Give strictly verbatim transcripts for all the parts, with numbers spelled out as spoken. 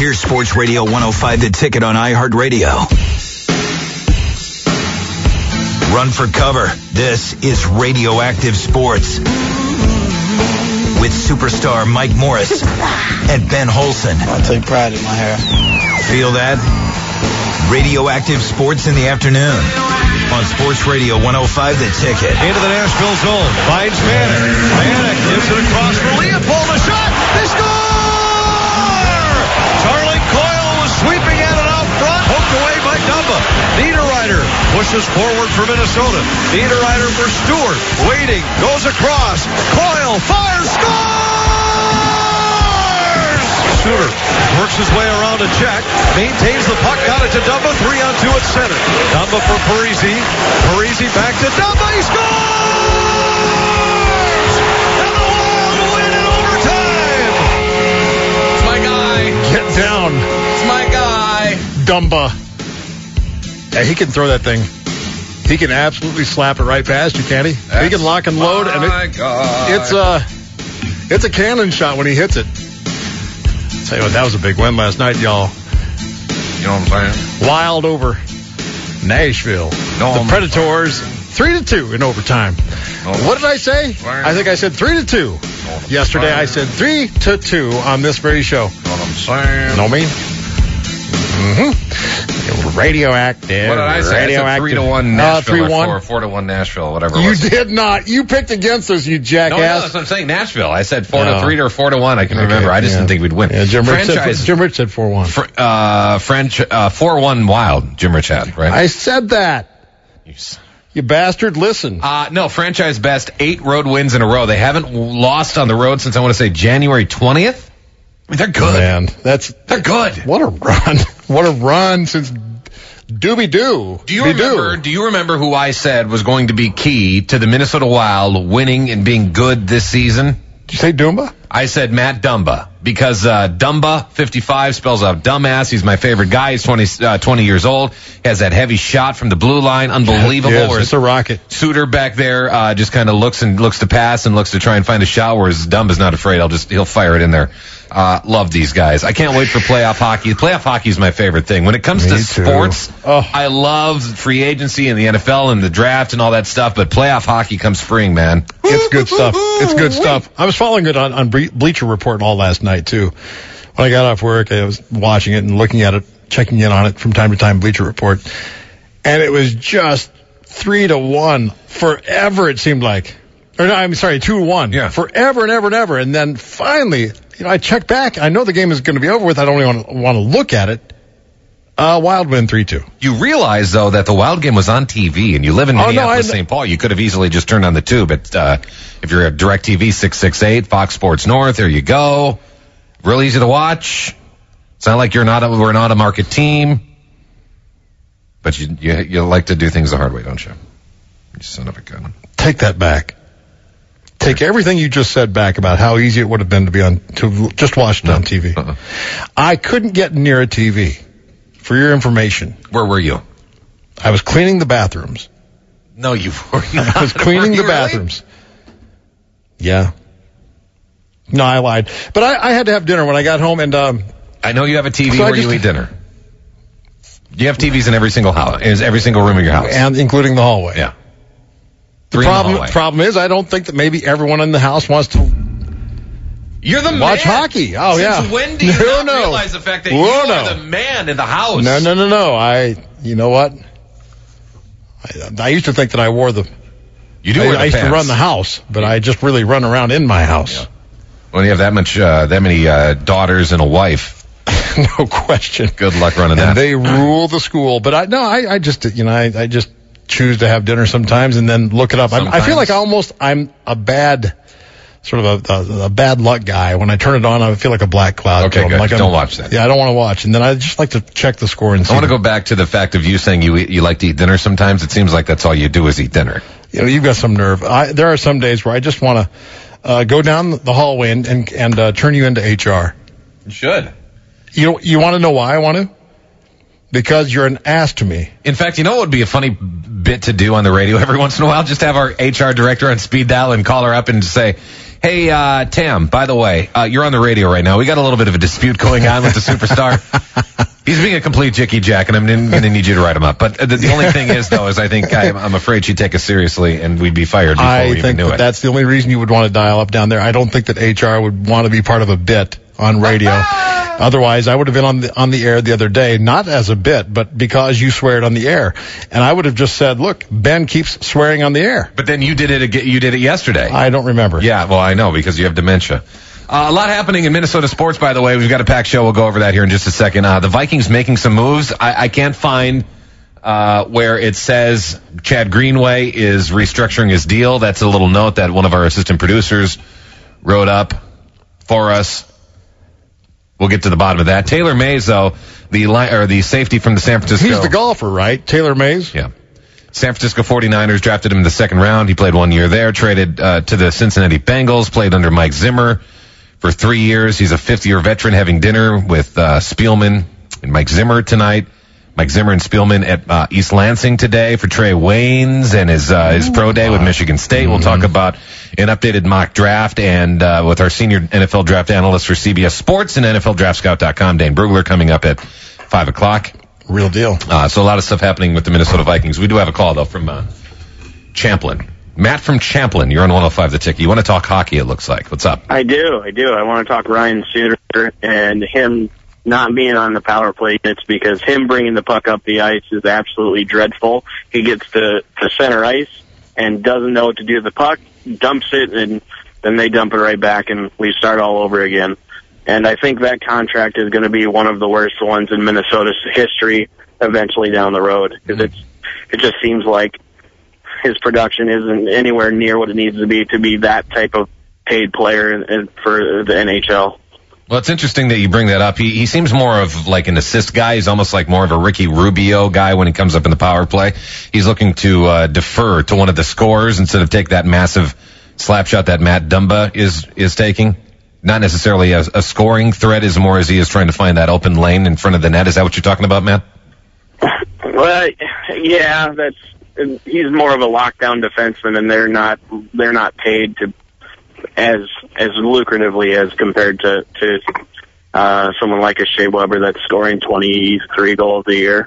Here's Sports Radio one oh five The Ticket on iHeartRadio. Run for cover. This is Radioactive Sports with superstar Mike Morris and Ben Holson. I take pride in my hair. Feel that? Radioactive Sports in the afternoon on Sports Radio one oh five The Ticket. Into the Nashville zone. Finds Vanek. Vanek gives it across for Leopold. A shot. They score! Charlie Coyle was sweeping at it out front. Poked away by Dumba. Niederreiter pushes forward for Minnesota. Niederreiter for Stewart. Waiting. Goes across. Coyle fires. Scores! Suter works his way around a check. Maintains the puck. Got it to Dumba. Three on two at center. Dumba for Parise. Parise back to Dumba. He scores! And the Wild win in overtime! It's my guy. Get down. It's my guy. Dumba. Yeah, he can throw that thing. He can absolutely slap it right past you, can't he? That's he can lock and load. And it, God. It's a, it's a cannon shot when he hits it. Tell you what, that was a big win last night, y'all. You know what I'm saying? Wild over Nashville. No, the Predators, three to two in overtime. No, what did I say? I think I said three to two. No, Yesterday I said three to two on this very show. Know what I'm saying? Know me? Mm-hmm. Radioactive. What did I say? Radioactive. I said three to one Nashville, uh, three one. or four, four to one Nashville, whatever. It You was. did not. You picked against us, you jackass. No, no, that's what I'm saying. Nashville. I said four No. to three or four to one. I can Okay, remember. I just yeah. didn't think we'd win. Yeah, Jim Rich Franchise. said, Jim Rich said four one. Fr- uh, French, uh, four one Wild. Jim Rich had, right? I said that. You s- You bastard, listen. Uh, no, franchise best, eight road wins in a row. They haven't lost on the road since I want to say January twentieth. I mean, they're good. Man, that's They're good. what a run. What a run since Doobie Doo. Do you remember? Do you remember who I said was going to be key to the Minnesota Wild winning and being good this season? Did you say Dumba? I said Matt Dumba because uh, Dumba fifty-five spells out dumbass. He's my favorite guy. He's twenty, uh, twenty years old. He has that heavy shot from the blue line, unbelievable. Yes, Whereas it's a rocket. Suter back there uh, just kind of looks and looks to pass and looks to try and find a shot. Whereas Dumba's not afraid. I'll just he'll fire it in there. Uh, love these guys. I can't wait for playoff hockey. Playoff hockey is my favorite thing. When it comes Me to too. sports, Oh. I love free agency and the N F L and the draft and all that stuff. But playoff hockey comes spring, man. It's good stuff. It's good stuff. I was following it on, on Ble- Bleacher Report all last night, too. When I got off work, I was watching it and looking at it, checking in on it from time to time, Bleacher Report. And it was just three to one forever, it seemed like. Or no, I'm sorry, two to one. Yeah. Forever and ever and ever. And then finally, you know, I checked back. I know the game is going to be over with. I don't even want to, want to look at it. Uh, Wild win three two. You realize, though, that the Wild game was on T V, and you live in Oh, no, Minneapolis, I- Saint Paul. You could have easily just turned on the tube. But uh, if you're at DirecTV six sixty-eight, Fox Sports North, there you go. Real easy to watch. It's not like you're not a, we're not a market team. But you, you you like to do things the hard way, don't you? You son of a gun. Take that back. Take everything you just said back about how easy it would have been to be on, to just watch it on T V. Uh-uh. I couldn't get near a T V. For your information, Where were you? I was cleaning the bathrooms. No, you were not. I was cleaning Were the you bathrooms. Yeah. No, I lied. But I, I had to have dinner when I got home, and um, Really? I know you have a T V So I where just- you eat dinner. You have T Vs in every single house, in every single room in your house. and including the hallway. Yeah. The Three in the problem, hallway. problem is, I don't think that maybe everyone in the house wants to You're the watch man. hockey. Oh, Since yeah. when do you No, not no. realize the fact that Whoa, you no. are the man in the house? No, no, no, no. I, you know what? I, I used to think that I wore the. You do I, wear the I used pants. to run the house, but I just really run around in my house. Yeah. When you have that much, uh, that many uh, daughters and a wife, No question. good luck running And that. they rule the school. But I no, I, I just you know I, I just choose to have dinner sometimes and then look it up. I, I Sometimes. feel like I almost I'm a bad sort of a, a, a bad luck guy. When I turn it on, I feel like a black cloud. Okay, going. good. Like I'm- Don't watch that. Yeah, I don't want to watch. And then I just like to check the score and see. I want to go back to the fact of you saying you eat, you like to eat dinner sometimes. It seems like that's all you do is eat dinner. You know, you've got some nerve. I, there are some days where I just want to uh, go down the hallway and and, and uh, turn you into H R. You should. You know, you want to know why I want to? Because you're an ass to me. In fact, you know what would be a funny bit to do on the radio every once in a while? Just have our H R director on speed dial and call her up and say, Hey, uh, Tam, by the way, uh, you're on the radio right now. We got a little bit of a dispute going on with the superstar. He's being a complete jicky jack, and I'm going to need you to write him up. But the, the only thing is, though, is I think I, I'm afraid she'd take us seriously, and we'd be fired before I we even think knew that it. that's the only reason you would want to dial up down there. I don't think that H R would want to be part of a bit on radio. Otherwise, I would have been on the on the air the other day, not as a bit, but because you swear it on the air. And I would have just said, look, Ben keeps swearing on the air. But then you did it again. You did it yesterday. I don't remember. Yeah, well, I know, because you have dementia. Uh, a lot happening in Minnesota sports, by the way. We've got a packed show. We'll go over that here in just a second. Uh, the Vikings making some moves. I, I can't find uh, where it says Chad Greenway is restructuring his deal. That's a little note that one of our assistant producers wrote up for us. We'll get to the bottom of that. Taylor Mays, though, the li- or the safety from the San Francisco. He's the golfer, right? Taylor Mays? Yeah. San Francisco forty-niners drafted him in the second round. He played one year there, traded uh, to the Cincinnati Bengals, played under Mike Zimmer for three years. He's a fifth-year veteran, having dinner with uh, Spielman and Mike Zimmer tonight. Mike Zimmer and Spielman at uh, East Lansing today for Trey Waynes and his uh, his pro day with Michigan State. Mm-hmm. We'll talk about an updated mock draft and uh, with our senior N F L draft analyst for C B S Sports and N F L Draft Scout dot com, Dane Brugler, coming up at five o'clock. Real deal. Uh, so a lot of stuff happening with the Minnesota Vikings. We do have a call, though, from uh, Champlin. Matt from Champlin, you're on one oh five The Ticket. You want to talk hockey, it looks like. What's up? I do, I do. I want to talk Ryan Suter and him not being on the power play. It's because him bringing the puck up the ice is absolutely dreadful. He gets to, to center ice and doesn't know what to do with the puck, dumps it, and then they dump it right back, and we start all over again. And I think that contract is going to be one of the worst ones in Minnesota's history eventually down the road, because it's it just seems like his production isn't anywhere near what it needs to be to be that type of paid player in, in, for the N H L. Well, it's interesting that you bring that up. He he seems more of like an assist guy. He's almost like more of a Ricky Rubio guy when he comes up in the power play. He's looking to uh, defer to one of the scorers instead of take that massive slap shot that Matt Dumba is is taking. Not necessarily a, a scoring threat as more as he is trying to find that open lane in front of the net. Is that what you're talking about, Matt? Well, yeah, that's he's more of a lockdown defenseman, and they're not they're not paid to as as lucratively as compared to to uh, someone like a Shea Weber that's scoring twenty-three goals a year.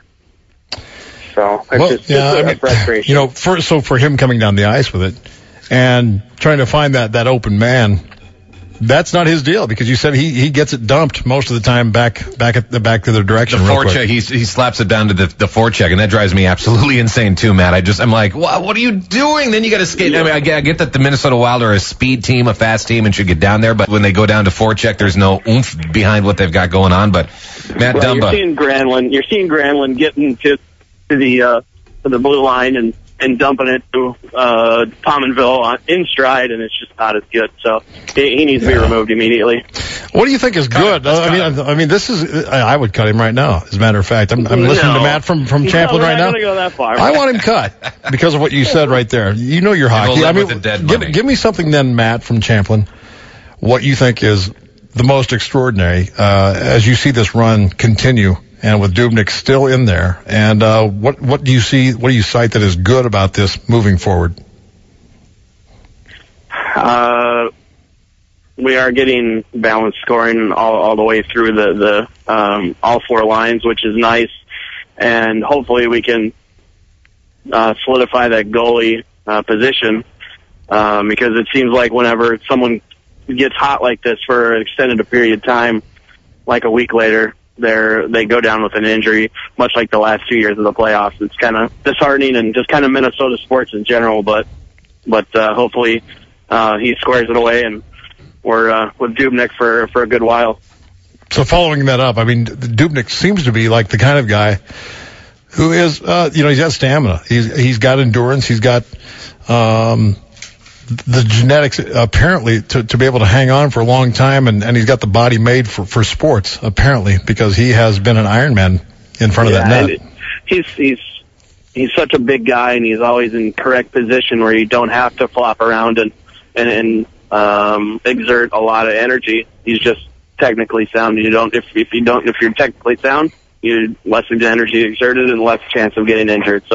So it's well, just, yeah, just a I mean, frustration. You know, for, so for him coming down the ice with it and trying to find that that open man. That's not his deal, because you said he, he gets it dumped most of the time back back at the back to the direction. The forecheck, he he slaps it down to the the forecheck, and that drives me absolutely insane too, Matt. I just I'm like, wow, what are you doing? Then you got to skate. I mean, I get, I get that the Minnesota Wild are a speed team, a fast team, and should get down there, but when they go down to forecheck, there's no oomph behind what they've got going on. But Matt well, Dumba, you're seeing Granlund, you're seeing Granlund getting to to the uh, to the blue line and. and dumping it to uh, Pominville on, in stride, and it's just not as good. So he, he needs to be removed immediately. What do you think is good? Let's Uh, I cut mean, I, I mean, this is. I, I would cut him right now. As a matter of fact, I'm, I'm listening No. to Matt from from No, Champlin we're right not now. gonna go that far. I want him cut because of what you said right there. You know your hockey. we'll I live mean, with the dead give, money. give me something then, Matt from Champlin. What you think is the most extraordinary uh, as you see this run continue, and with Dubnyk still in there, and uh, what what do you see? What do you cite that is good about this moving forward? Uh, we are getting balanced scoring all, all the way through the, the um, all four lines, which is nice. And hopefully we can uh, solidify that goalie uh, position um, because it seems like whenever someone gets hot like this for an extended period of time, like a week later, they're, they go down with an injury, much like the last two years of the playoffs. It's kind of disheartening and just kind of Minnesota sports in general, but but uh, hopefully uh, he squares it away and we're uh, with Dubnyk for, for a good while. So following that up, I mean, Dubnyk seems to be like the kind of guy who is, uh, you know, he's got stamina. He's he's got endurance. He's got um, the genetics, apparently, to, to be able to hang on for a long time, and, and he's got the body made for, for sports, apparently, because he has been an Ironman in front yeah, of that net. He's he's he's such a big guy, and he's always in correct position where you don't have to flop around and and, and um, exert a lot of energy. He's just technically sound. You don't if if you don't if you're technically sound, you less energy exerted and less chance of getting injured. So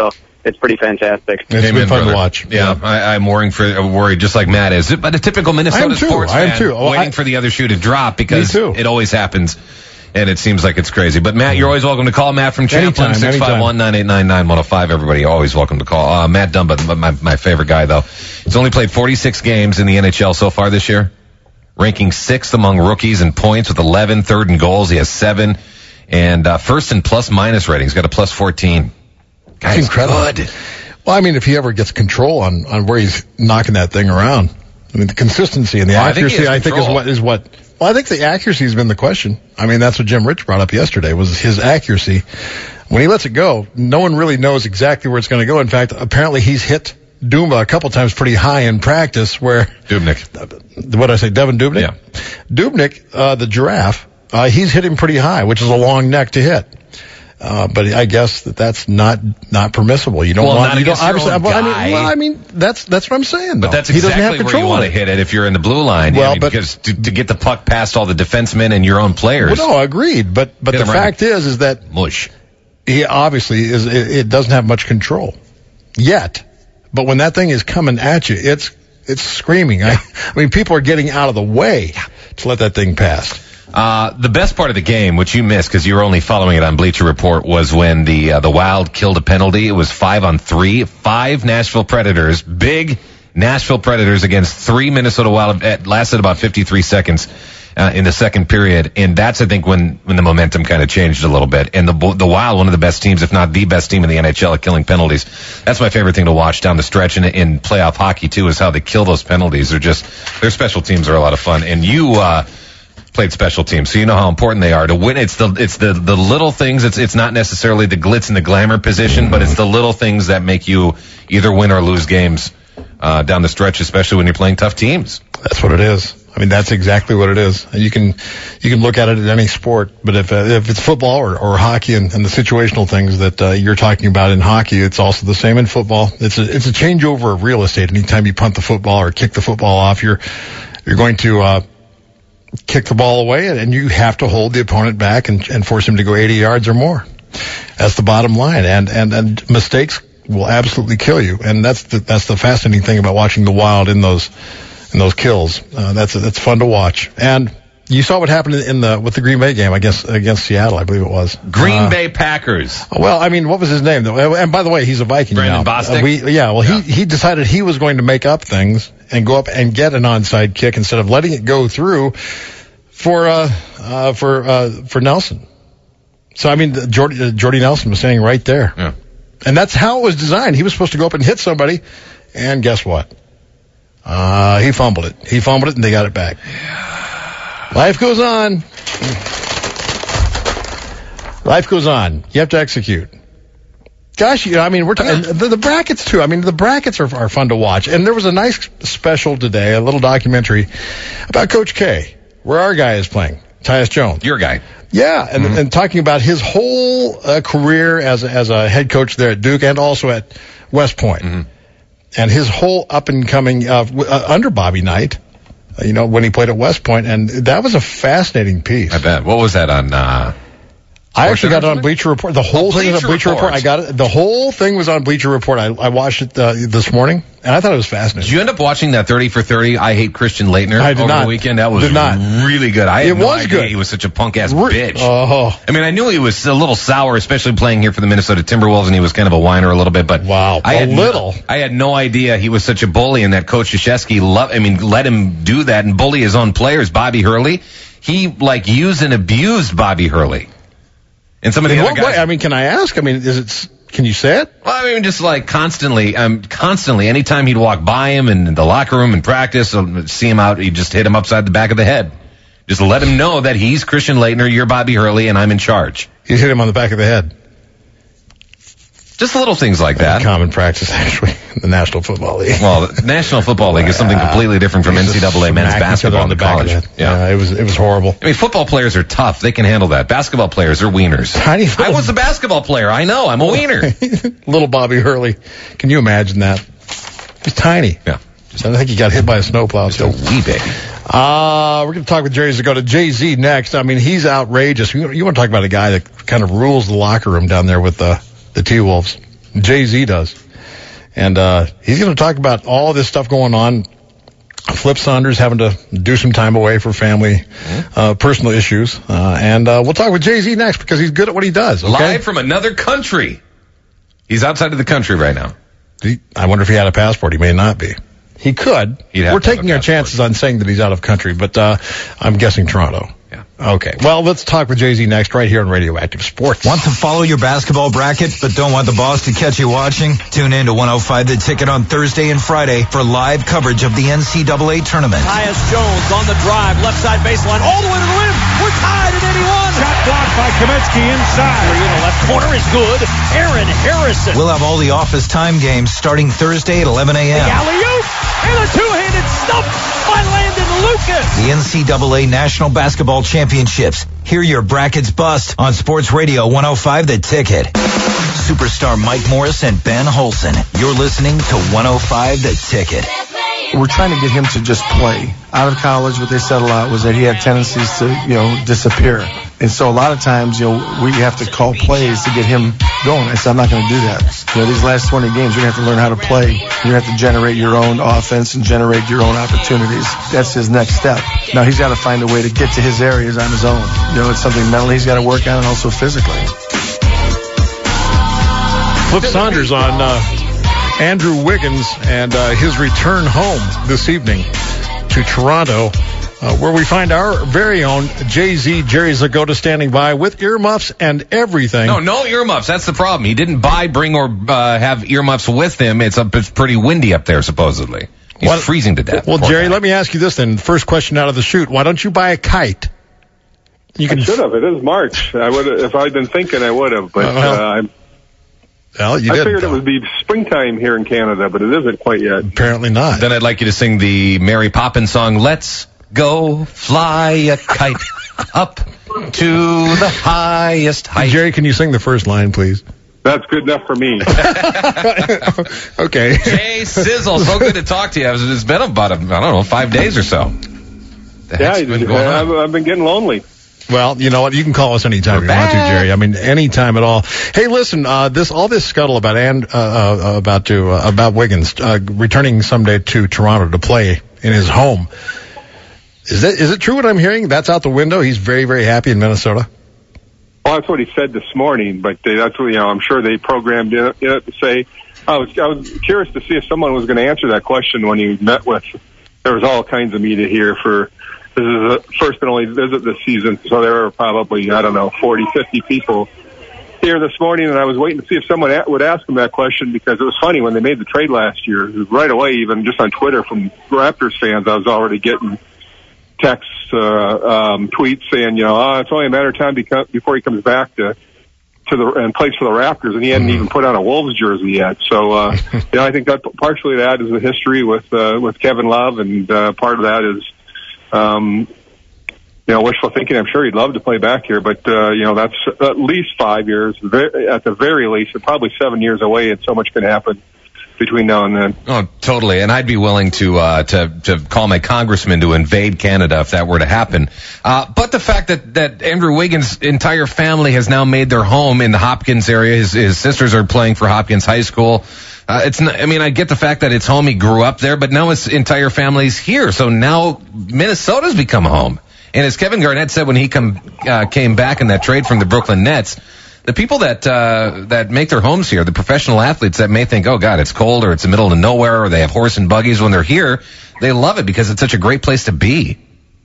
it's pretty fantastic. It's Amen, been fun brother. to watch. Yeah, I, I'm worrying for worried just like Matt is. But a typical Minnesota I am too. sports I am fan, too. Oh, waiting I- for the other shoe to drop because Me too. it always happens. And it seems like it's crazy. But, Matt, you're always welcome to call. Matt from Champlin, Anytime, six five one, nine eight nine, nine one oh five. Everybody, always welcome to call. Uh, Matt Dumba, my, my favorite guy, though. He's only played forty-six games in the N H L so far this year, ranking sixth among rookies in points with eleven, third in goals. He has seven. And uh, first in plus-minus rating. He's got a plus fourteen. Guy's It's incredible. good. Well, I mean, if he ever gets control on, on where he's knocking that thing around, I mean, the consistency and the Well, I think he accuracy, has I think, is control. what is what. Well, I think the accuracy has been the question. I mean, that's what Jim Rich brought up yesterday was his accuracy. When he lets it go, no one really knows exactly where it's going to go. In fact, apparently he's hit Duma a couple times pretty high in practice. Where Dubnyk. what did I say, Devin Dubnyk? Yeah. Dubnyk, uh, the giraffe, uh, he's hit him pretty high, which is a long neck to hit. Uh, but I guess that that's not not permissible. You don't Well, want not you don't against your obviously. own well, I guy. mean, well, I mean that's that's what I'm saying. But though. that's he doesn't have exactly where control you want to of it. hit it if you're in the blue line. Well, I mean, but- because to, to get the puck past all the defensemen and your own players. Well, no, agreed. But but Hit the him right. fact is is that Mush. he obviously is. It, it doesn't have much control yet. But when that thing is coming at you, it's it's screaming. I, I mean, people are getting out of the way to let that thing pass. Uh, the best part of the game, which you missed because you were only following it on Bleacher Report, was when the uh, the Wild killed a penalty. It was five on three. Five Nashville Predators, big Nashville Predators against three Minnesota Wild. It lasted about fifty-three seconds uh, in the second period, and that's I think when when the momentum kind of changed a little bit. And the the Wild, one of the best teams, if not the best team in the N H L at killing penalties. That's my favorite thing to watch down the stretch in, in playoff hockey too, is how they kill those penalties. They're just their special teams are a lot of fun, and you. Uh, played special teams, so you know how important they are to win. It's the it's the the little things. It's it's not necessarily the glitz and the glamour position, but it's the little things that make you either win or lose games uh, down the stretch, especially when you're playing tough teams. That's what it is. I mean, that's exactly what it is. And you can you can look at it in any sport, but if uh, if it's football or, or hockey and, and the situational things that uh, you're talking about in hockey, it's also the same in football. It's a it's a changeover of real estate. Anytime you punt the football or kick the football off, you're you're going to uh, kick the ball away, and, and you have to hold the opponent back and, and force him to go eighty yards or more. That's the bottom line, and and and mistakes will absolutely kill you. And that's the that's the fascinating thing about watching the Wild in those in those kills. Uh, that's that's fun to watch. And you saw what happened in the with the Green Bay game, I guess, against Seattle, I believe it was. Green Uh, Bay Packers. Well, I mean, what was his name though? And by the way, he's a Viking Brandon now. Bostic? Uh, we, yeah, well, Yeah. he he decided he was going to make up things and go up and get an onside kick instead of letting it go through for uh, uh for uh for Nelson. So I mean, Jordy, uh, Jordy Nelson was standing right there, Yeah. and that's how it was designed. He was supposed to go up and hit somebody, and guess what? Uh, he fumbled it. He fumbled it, and they got it back. Life goes on. Life goes on. You have to execute. Gosh, you know, I mean, we're talking the, the brackets too. I mean, the brackets are, are fun to watch. And there was a nice special today, a little documentary about Coach K, where our guy is playing, Tyus Jones. Your guy. Yeah, and, mm-hmm. and talking about his whole uh, career as a, as a head coach there at Duke and also at West Point, mm-hmm. and his whole up and coming uh, w- uh, under Bobby Knight. Uh, you know, when he played at West Point, and that was a fascinating piece. I bet. What was that on? Uh, I actually got it on Bleacher Report. The whole oh, thing was on Bleacher Report. Report. I got it. The whole thing was on Bleacher Report. I, I watched it uh, this morning, and I thought it was fascinating. Did you end up watching that thirty for thirty? I hate Christian Leitner I did over not. the weekend. That was did not. really good. I had it no was idea good. He was such a punk ass Re- bitch. Oh, I mean, I knew he was a little sour, especially playing here for the Minnesota Timberwolves, and he was kind of a whiner a little bit. But wow, I a had little. No, I had no idea he was such a bully, and that Coach Krzyzewski loved. I mean, let him do that and bully his own players. Bobby Hurley, he like used and abused Bobby Hurley. And some of the In other what guys. way? I mean, can I ask? I mean, is it? Can you say it? Well, I mean, just like constantly, um, constantly. Anytime he'd walk by him in the locker room and practice, or see him out, he'd just hit him upside the back of the head. Just let him know that he's Christian Leitner, you're Bobby Hurley, and I'm in charge. He hit him on the back of the head. Just little things like that. Common practice, actually, in the National Football League. Well, the National Football League is something completely different from N C double A men's basketball in college. Yeah. yeah, it was it was horrible. I mean, football players are tough; they can handle that. Basketball players are wieners. Tiny little, I was a basketball player. I know. I'm a wiener. Little Bobby Hurley. Can you imagine that? He's tiny. Yeah. I think he got hit by a snowplow. Just a wee baby. Uh, we're going to talk with Jerry Zagota. Jay-Z next. I mean, he's outrageous. You, you want to talk about a guy that kind of rules the locker room down there with the, the T-Wolves. Jay-Z does. And uh, he's going to talk about all this stuff going on. Flip Saunders having to do some time away for family, uh, personal issues. Uh, and uh, we'll talk with Jay-Z next because he's good at what he does. Okay? Live from another country. He's outside of the country right now. He, I wonder if he had a passport. He may not be. He could. We're taking our chances on saying that he's out of country, but uh, I'm guessing Toronto. Yeah. Okay. Well, let's talk with Jay-Z next right here on Radioactive Sports. Want to follow your basketball bracket, but don't want the boss to catch you watching? Tune in to one oh five The Ticket on Thursday and Friday for live coverage of the N C double A tournament. Tyus Jones on the drive, left side baseline, all the way to the rim. We're tied at eighty-one. Shot blocked by Kaminsky inside. Three in the left corner is good. Aaron Harrison. We'll have all the office time games starting Thursday at eleven a.m. The alley-oop and a two-handed stump by Landon Lucas. The N C double A National Basketball Championships. Hear your brackets bust on Sports Radio one oh five The Ticket. Superstar Mike Morris and Ben Holson. You're listening to one oh five The Ticket. We're trying to get him to just play. Out of college, what they said a lot was that he had tendencies to, you know, disappear. And so a lot of times, you know, we have to call plays to get him going. I said, I'm not going to do that. You know, these last twenty games, you're going to have to learn how to play. You're going to have to generate your own offense and generate your own opportunities. That's his next step. Now he's got to find a way to get to his areas on his own. You know, it's something mentally he's got to work on and also physically. Flip Saunders on uh, Andrew Wiggins and uh, his return home this evening to Toronto, uh, where we find our very own Jay-Z, Jerry Zgoda, standing by with earmuffs and everything. No, no earmuffs. That's the problem. He didn't buy, bring, or uh, have earmuffs with him. It's, a, it's pretty windy up there, supposedly. He's What? freezing to death. Well, Poor Jerry, guy. let me ask you this then. First question out of the chute. Why don't you buy a kite? You I should have. It is March. I would, if I'd been thinking, I would have. But Uh, well, uh, I'm, Well, you I didn't, figured it though. would be springtime here in Canada, but it isn't quite yet. Apparently not. Then I'd like you to sing the Mary Poppins song, Let's Go Fly a Kite Up to the Highest Height. Jerry, can you sing the first line, please? That's good enough for me. Okay. Jay Sizzle, so good to talk to you. It's been about, I don't know, five days or so. The yeah, heck's been going I've, on? I've been getting lonely. Well, you know what? You can call us anytime We're you want to, back. Jerry. I mean, anytime at all. Hey, listen, uh, this all this scuttle about and uh, uh, about to uh, about Wiggins uh, returning someday to Toronto to play in his home. Is it is it true what I'm hearing? That's out the window. He's very very happy in Minnesota. Well, that's what he said this morning, but uh, that's what, you know, I'm sure they programmed it, it to say. I was I was curious to see if someone was going to answer that question when he met with. There was all kinds of media here for. This is the first and only visit this season, so there were probably, I don't know, forty, fifty people here this morning, and I was waiting to see if someone a- would ask him that question because it was funny when they made the trade last year. Right away, even just on Twitter from Raptors fans, I was already getting texts, uh, um, tweets saying, you know, oh, it's only a matter of time beco- before he comes back to to the and plays for the Raptors, and he hadn't even put on a Wolves jersey yet. So, uh, you know, I think that partially that is the history with uh, with Kevin Love, and uh, part of that is. Um, you know, wishful thinking. I'm sure he'd love to play back here, but uh, you know, that's at least five years, very, at the very least, and probably seven years away. And so much can happen between now and then. Oh, totally. And I'd be willing to uh, to to call my congressman to invade Canada if that were to happen. Uh, but the fact that that Andrew Wiggins' entire family has now made their home in the Hopkins area. His his sisters are playing for Hopkins High School. Uh, it's not, I mean, I get the fact that it's home. He grew up there, but now his entire family's here. So now Minnesota's become home. And as Kevin Garnett said when he come uh, came back in that trade from the Brooklyn Nets, the people that uh, that make their homes here, the professional athletes that may think, oh God, it's cold or it's the middle of nowhere or they have horse and buggies when they're here, they love it because it's such a great place to be.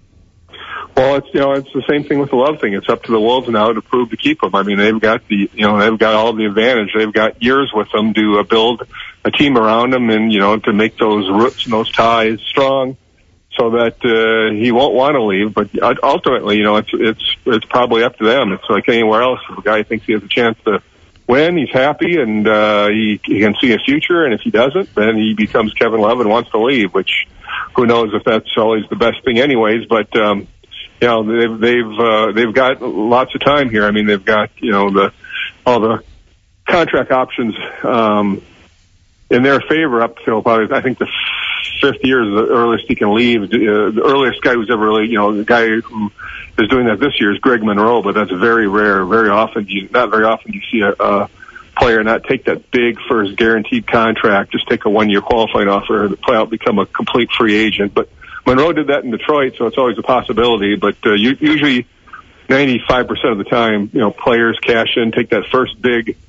Well, it's, you know, it's the same thing with the Love thing. It's up to the Wolves now to prove to keep them. I mean, they've got the, you know, they've got all the advantage. They've got years with them to uh, build a team around them and, you know, to make those roots and those ties strong so that, uh, he won't want to leave. But ultimately, you know, it's, it's, it's probably up to them. It's like anywhere else. If a guy thinks he has a chance to win, he's happy and, uh, he, he can see a future. And if he doesn't, then he becomes Kevin Love and wants to leave, which who knows if that's always the best thing anyways. But, um, you know, they've they've uh, they've got lots of time here. I mean, they've got, you know, the all the contract options um, in their favor up till probably I think the fifth year is the earliest he can leave. Uh, the earliest guy who's ever really, you know, the guy who is doing that this year is Greg Monroe, but that's very rare. Very often, you, not very often, you see a, a player, not take that big first guaranteed contract, just take a one-year qualifying offer, play out, become a complete free agent. But Monroe did that in Detroit, so it's always a possibility. But uh, you, usually ninety-five percent of the time, you know, players cash in, take that first big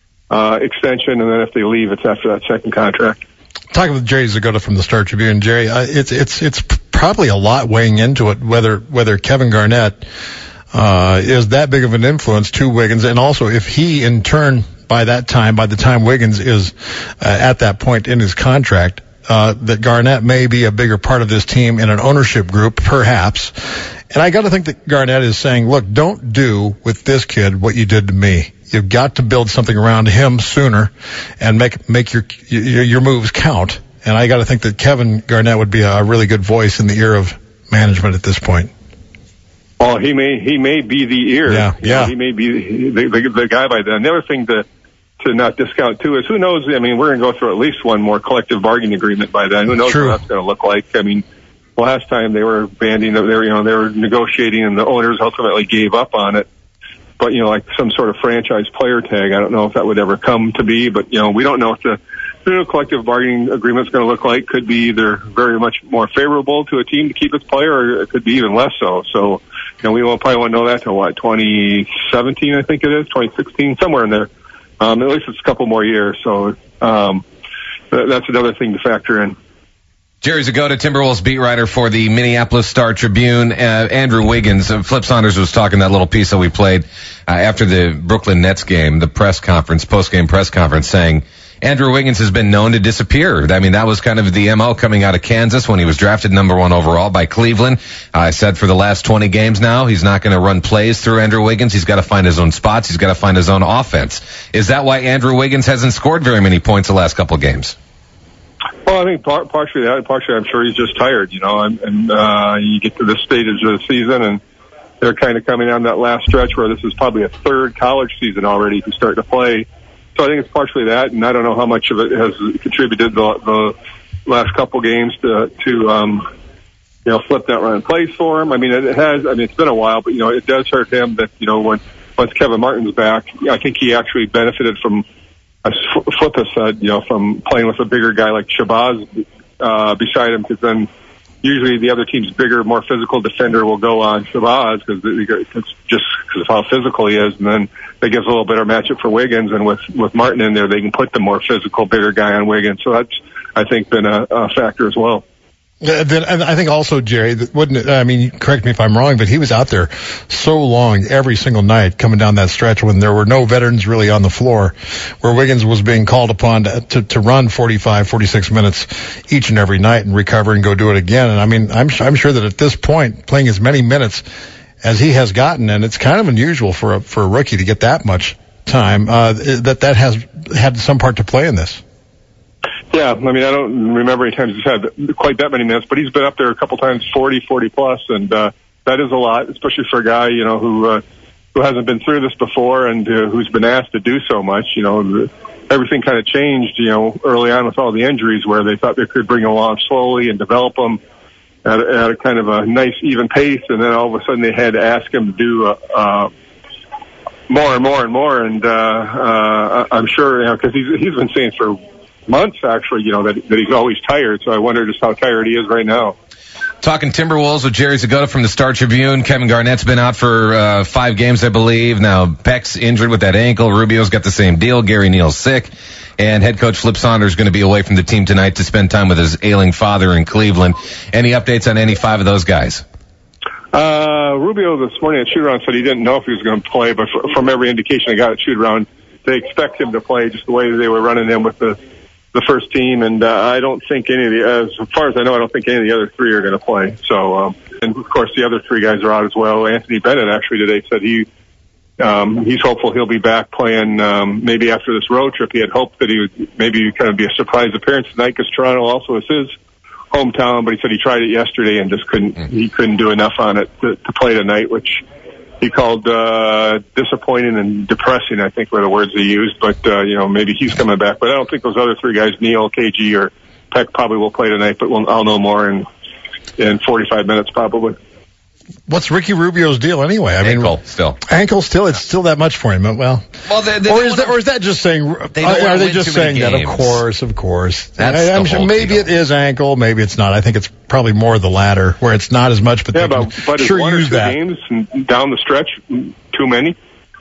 uh, extension, and then if they leave, it's after that second contract. Talking with Jerry Zgoda from the Star Tribune, Jerry, uh, it's it's it's probably a lot weighing into it whether whether Kevin Garnett uh, is that big of an influence to Wiggins, and also if he in turn by that time, by the time Wiggins is uh, at that point in his contract, uh, that Garnett may be a bigger part of this team in an ownership group, perhaps. And I got to think that Garnett is saying, look, don't do with this kid what you did to me. You've got to build something around him sooner and make make your your, your moves count. And I got to think that Kevin Garnett would be a really good voice in the ear of management at this point. Well, he may he may be the ear. Yeah, you yeah. know, he may be the, the, the guy by then. The other thing to to not discount too is who knows. I mean, we're going to go through at least one more collective bargaining agreement by then. Who knows True. what that's going to look like? I mean, last time they were banding, they were you know they were negotiating, and the owners ultimately gave up on it. But you know, like some sort of franchise player tag, I don't know if that would ever come to be. But you know, we don't know what the, the new collective bargaining agreement is going to look like. Could be either very much more favorable to a team to keep its player, or it could be even less so. So, you know, we will probably won't know that till what twenty seventeen, I think it is, twenty sixteen, somewhere in there. Um, at least it's a couple more years. So um, that's another thing to factor in. Jerry Zgoda, Timberwolves beat writer for the Minneapolis Star Tribune. Uh, Andrew Wiggins, uh, Flip Saunders was talking that little piece that we played uh, after the Brooklyn Nets game, the press conference, post-game press conference, saying Andrew Wiggins has been known to disappear. I mean, that was kind of the M O coming out of Kansas when he was drafted number one overall by Cleveland. Uh, I said for the last twenty games now, he's not going to run plays through Andrew Wiggins. He's got to find his own spots. He's got to find his own offense. Is that why Andrew Wiggins hasn't scored very many points the last couple of games? Well, I think par- partially that, partially I'm sure he's just tired, you know, and, and uh, you get to this stage of the season and they're kind of coming on that last stretch where this is probably a third college season already to start to play. So I think it's partially that, and I don't know how much of it has contributed the, the last couple games to, to um, you know, flip that run and plays for him. I mean, it has, I mean, it's been a while, but, you know, it does hurt him that, you know, when once Kevin Martin's back, I think he actually benefited from, as Flip has said, you know, from playing with a bigger guy like Shabazz uh, beside him, because then usually the other team's bigger, more physical defender will go on Shabazz because it's just because of how physical he is, and then that gives a little better matchup for Wiggins. And with with Martin in there, they can put the more physical, bigger guy on Wiggins. So that's, I think, been a, a factor as well. Yeah, then, and I think also, Jerry, that wouldn't it, I mean, correct me if I'm wrong, but he was out there so long every single night coming down that stretch when there were no veterans really on the floor, where Wiggins was being called upon to, to, to run forty-five, forty-six minutes each and every night and recover and go do it again. And I mean, I'm, I'm sure that at this point, playing as many minutes as he has gotten, and it's kind of unusual for a, for a rookie to get that much time, uh, that that has had some part to play in this. Yeah, I mean, I don't remember any times he's had quite that many minutes, but he's been up there a couple times, forty, forty plus, and uh, that is a lot, especially for a guy, you know, who uh, who hasn't been through this before and uh, who's been asked to do so much. You know, the, everything kind of changed, you know, early on with all the injuries where they thought they could bring him along slowly and develop him at, at a kind of a nice, even pace, and then all of a sudden they had to ask him to do uh, uh, more and more and more, and uh, uh, I'm sure, you know, because he's, he's been saying for months, actually, you know, that, that he's always tired. So I wonder just how tired he is right now. Talking Timberwolves with Jerry Zgoda from the Star Tribune. Kevin Garnett's been out for uh, five games, I believe. Now Beck's injured with that ankle. Rubio's got the same deal. Gary Neal's sick. And head coach Flip Saunders is going to be away from the team tonight to spend time with his ailing father in Cleveland. Any updates on any five of those guys? Uh, Rubio this morning at shoot-around said he didn't know if he was going to play, but f- from every indication I got at shoot-around, they expect him to play just the way they were running him with the the first team, and uh, I don't think any of the, as far as I know, I don't think any of the other three are going to play. So, um, and of course, the other three guys are out as well. Anthony Bennett actually today said he um, he's hopeful he'll be back playing um, maybe after this road trip. He had hoped that he would maybe kind of be a surprise appearance tonight because Toronto also is his hometown, but he said he tried it yesterday and just couldn't he couldn't do enough on it to, to play tonight, which he called uh, disappointing and depressing, I think were the words he used. But, uh, you know, maybe he's coming back. But I don't think those other three guys, Neal, K G, or Peck, probably will play tonight. But we'll, I'll know more in, in forty-five minutes probably. what's Ricky Rubio's deal anyway? I mean, Ankle still. Ankle still. It's still that much for him. Well, well, they, they or don't is wanna, that, or is that just saying? They Are, don't are they win just too many saying that? Of games. course, of course. That's I, I'm the sure whole maybe deal. it is ankle, maybe it's not. I think it's probably more the latter, where it's not as much, but Yeah, they but, can but is sure one or use two that. games down the stretch too many?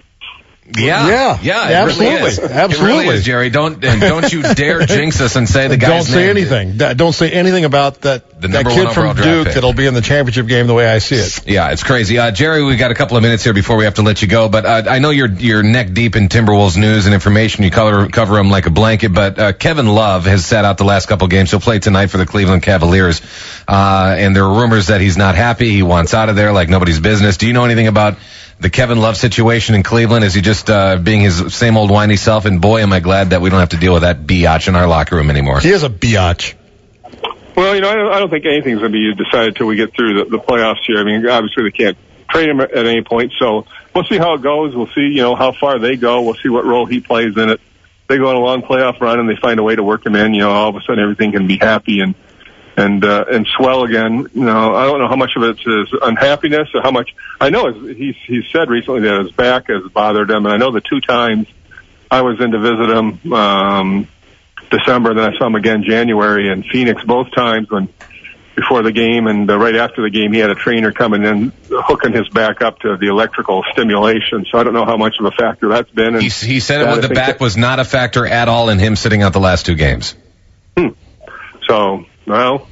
Yeah, Yeah, yeah, it absolutely, really is. It absolutely. really is, Jerry. Don't and don't you dare jinx us and say the guy's Don't say name. anything. That- Don't say anything about that. The that number kid one from overall draft Duke pick. that'll be in the championship game the way I see it. Yeah, it's crazy. Uh, Jerry, we got a couple of minutes here before we have to let you go, but uh, I know you're you're neck deep in Timberwolves news and information. You cover cover them like a blanket, but uh, Kevin Love has sat out the last couple of games. He'll play tonight for the Cleveland Cavaliers, uh, and there are rumors that he's not happy. He wants out of there like nobody's business. Do you know anything about the Kevin Love situation in Cleveland? Is he just uh, being his same old whiny self? And boy, am I glad that we don't have to deal with that biatch in our locker room anymore. He is a biatch. Well, you know, I don't, I don't think anything's going to be decided till we get through the, the playoffs here. I mean, obviously they can't trade him at any point, so we'll see how it goes. We'll see, you know, how far they go. We'll see what role he plays in it. They go on a long playoff run and they find a way to work him in. You know, all of a sudden everything can be happy and and uh, and swell again. You know, I don't know how much of it is unhappiness or how much. I know he's he's said recently that his back has bothered him, and I know the two times I was in to visit him. Um, December, then I saw him again January in Phoenix both times when before the game and uh, right after the game he had a trainer coming in hooking his back up to the electrical stimulation. So I don't know how much of a factor that's been. And He, he said it that, with I the think back that- was not a factor at all in him sitting out the last two games. Hmm. So, well,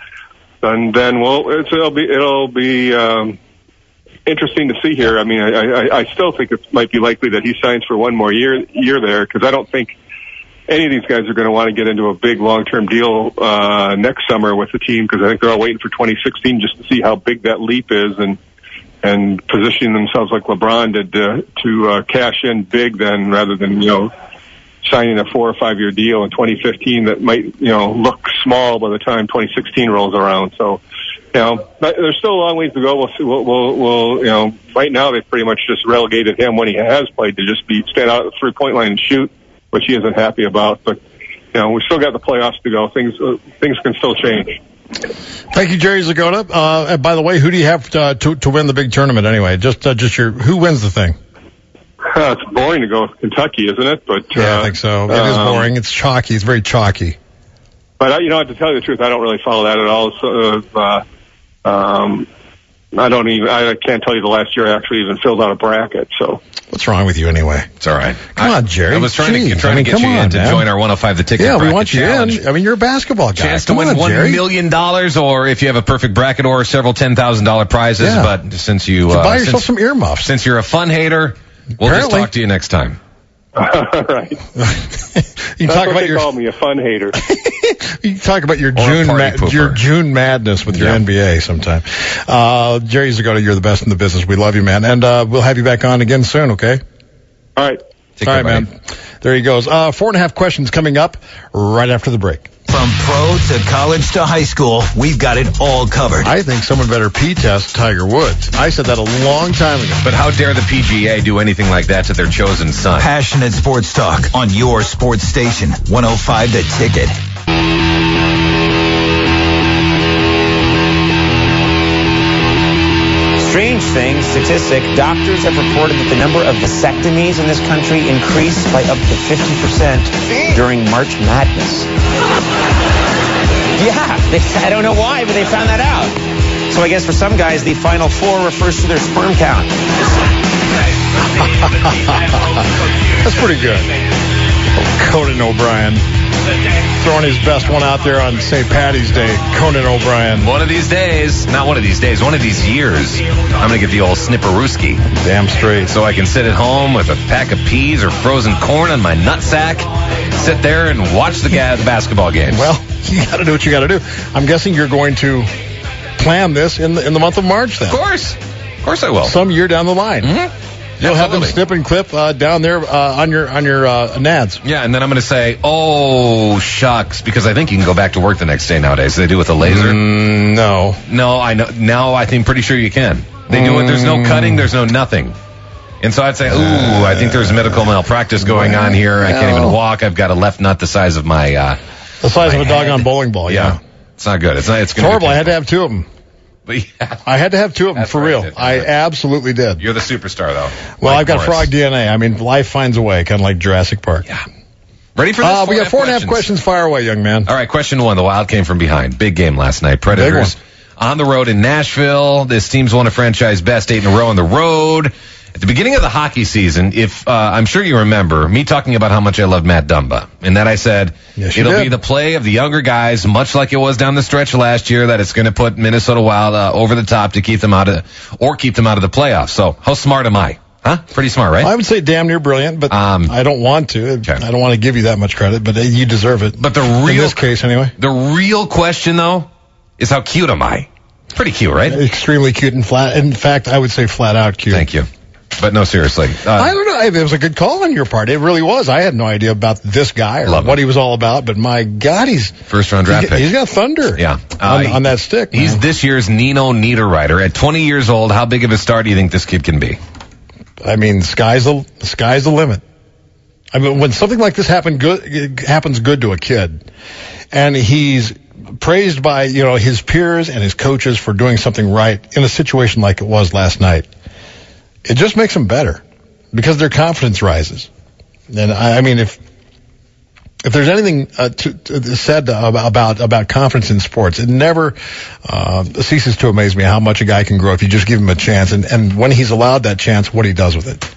and then well, it's, it'll be it'll be um, interesting to see here. I mean, I, I, I still think it might be likely that he signs for one more year year there because I don't think any of these guys are going to want to get into a big long-term deal uh, next summer with the team because I think they're all waiting for twenty sixteen just to see how big that leap is and and positioning themselves like LeBron did to, to uh, cash in big then rather than, you know, signing a four or five-year deal in twenty fifteen that might, you know, look small by the time twenty sixteen rolls around. So, you know, but there's still a long ways to go. We'll see. We'll, we'll, we'll, you know, right now they've pretty much just relegated him when he has played to just be stand out at the three-point line and shoot, which he isn't happy about. But, you know, we've still got the playoffs to go. Things uh, things can still change. Thank you, Jerry Zagota. Uh, and by the way, who do you have to to, to win the big tournament anyway? Just uh, just your who wins the thing? Uh, it's boring to go with Kentucky, isn't it? But Yeah, uh, I think so. It is um, boring. It's chalky. It's very chalky. But uh, you know, to tell you the truth, I don't really follow that at all. So, uh, um, I don't even. I can't tell you the last year I actually even filled out a bracket. So. What's wrong with you anyway? It's all right. Come I, on, Jerry. I was trying Jeez. to trying I mean, to get come you on, in to man. join our one oh five The Ticket Yeah, we Bracket want you Challenge. in. I mean, you're a basketball guy. Chance Come to win on, one Jerry. million dollars, or if you have a perfect bracket, or several ten thousand dollar prizes. Yeah. But since you So uh, buy yourself since, some earmuffs. since you're a fun hater, we'll just Apparently. talk to you next time. All right. you can That's talk what about they your call me, a fun hater. you can talk about your a June party ma- pooper. your June madness with your Yeah. N B A sometime. Uh, Jerry Zagota, you're the best in the business. We love you, man, and uh, we'll have you back on again soon. Okay. All right. Take All care, right, buddy. man. There he goes. Uh, four and a half questions coming up right after the break. From pro to college to high school, we've got it all covered. I think someone better P-test Tiger Woods. I said that a long time ago. But how dare the P G A do anything like that to their chosen son? Passionate sports talk on your sports station, one oh five The Ticket. Strange thing, statistic, doctors have reported that the number of vasectomies in this country increased by up to fifty percent during March Madness. Yeah, they, I don't know why, but they found that out. So I guess for some guys, the Final Four refers to their sperm count. That's pretty good. Conan O'Brien. Throwing his best one out there on Saint Patty's Day. Conan O'Brien. One of these days, not one of these days, one of these years, I'm going to get the old snipperooski. Damn straight. So I can sit at home with a pack of peas or frozen corn on my nutsack, sit there and watch the ga- basketball games. Well, you got to do what you got to do. I'm guessing you're going to plan this in the, in the month of March then. Of course. Of course I will. Some year down the line. Mm-hmm. You'll have them Absolutely. snip and clip uh, down there uh, on your on your uh, nads. Yeah, and then I'm going to say, oh, shucks, because I think you can go back to work the next day nowadays. They do with a laser. Mm, no. No, I know. Now I think pretty sure you can. They do it. There's no cutting. There's no nothing. And so I'd say, ooh, I think there's medical malpractice going on here. I can't even walk. I've got a left nut the size of my. Uh, The size my of a doggone head. bowling ball. Yeah. Yeah. It's not good. It's not. It's, It's horrible. I had to have two of them. But yeah, I had to have two of them, That's for right, real. didn't I you? absolutely did. You're the superstar, though. Well, Mike I've got Morris. frog D N A. I mean, life finds a way, kind of like Jurassic Park. Yeah. Ready for this? Uh, Four we and got four and a half questions. Fire away, young man. All right, question one. The Wild came from behind. Big game last night. Predators on the road in Nashville. This team's won a franchise best eight in a row on the road. At the beginning of the hockey season, if uh, I'm sure you remember me talking about how much I loved Matt Dumba, and that I said Yes, you it'll did. be the play of the younger guys, much like it was down the stretch last year, that it's going to put Minnesota Wild uh, over the top to keep them out of, or keep them out of the playoffs. So how smart am I? Huh? Pretty smart, right? I would say damn near brilliant, but Um, I don't want to. okay. I don't want to give you that much credit, but uh, you deserve it. But the real, in this case, anyway, the real question though is how cute am I? Pretty cute, right? extremely cute and flat. In fact, I would say flat out cute. Thank you. But no, seriously. Uh, I don't know. It was a good call on your part. It really was. I had no idea about this guy or Love what him. he was all about, but my God, he's First round draft he, pick. he's got thunder. Yeah. on, Uh, on that stick. He's man. this year's Nino Niederreiter. At twenty years old, how big of a star do you think this kid can be? I mean, sky's the sky's the limit. I mean, when something like this happen good it happens good to a kid, and he's praised by you know his peers and his coaches for doing something right in a situation like it was last night, it just makes him better because their confidence rises. And I, I mean, if if there's anything uh, to, to, said about, about about confidence in sports, it never uh, ceases to amaze me how much a guy can grow if you just give him a chance, and, and when he's allowed that chance, what he does with it.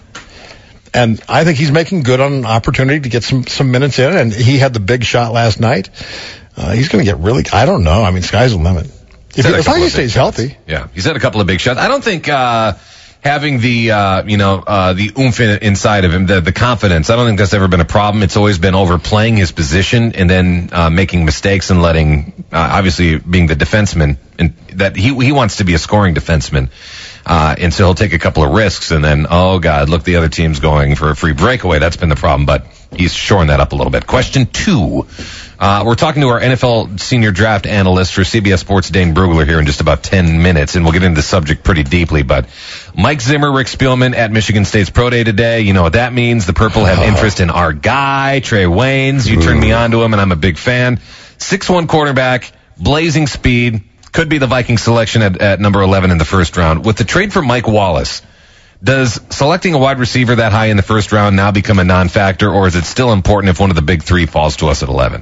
And I think he's making good on an opportunity to get some, some minutes in, and he had the big shot last night. Uh, he's going to get really, I don't know. I mean, sky's the limit. If, He's had a as long couple as he of big stays shots. healthy. Yeah, he's had a couple of big shots. I don't think uh, having the uh, you know uh, the oomph in, inside of him, the the confidence. I don't think that's ever been a problem. It's always been overplaying his position and then uh, making mistakes and letting uh, obviously being the defenseman, and that he he wants to be a scoring defenseman. Uh, and so he'll take a couple of risks and then, oh God, look, the other team's going for a free breakaway. That's been the problem, but he's shoring that up a little bit. Question two. Uh, we're talking to our N F L senior draft analyst for C B S Sports, Dane Brugler, here in just about ten minutes, and we'll get into the subject pretty deeply. But Mike Zimmer, Rick Spielman at Michigan State's Pro Day today. You know what that means. The Purple have interest in our guy, Trey Waynes. You turned me on to him, and I'm a big fan. six one quarterback, blazing speed. Could be the Vikings selection at, at number eleven in the first round. With the trade for Mike Wallace, does selecting a wide receiver that high in the first round now become a non-factor, or is it still important if one of the big three falls to us at eleven?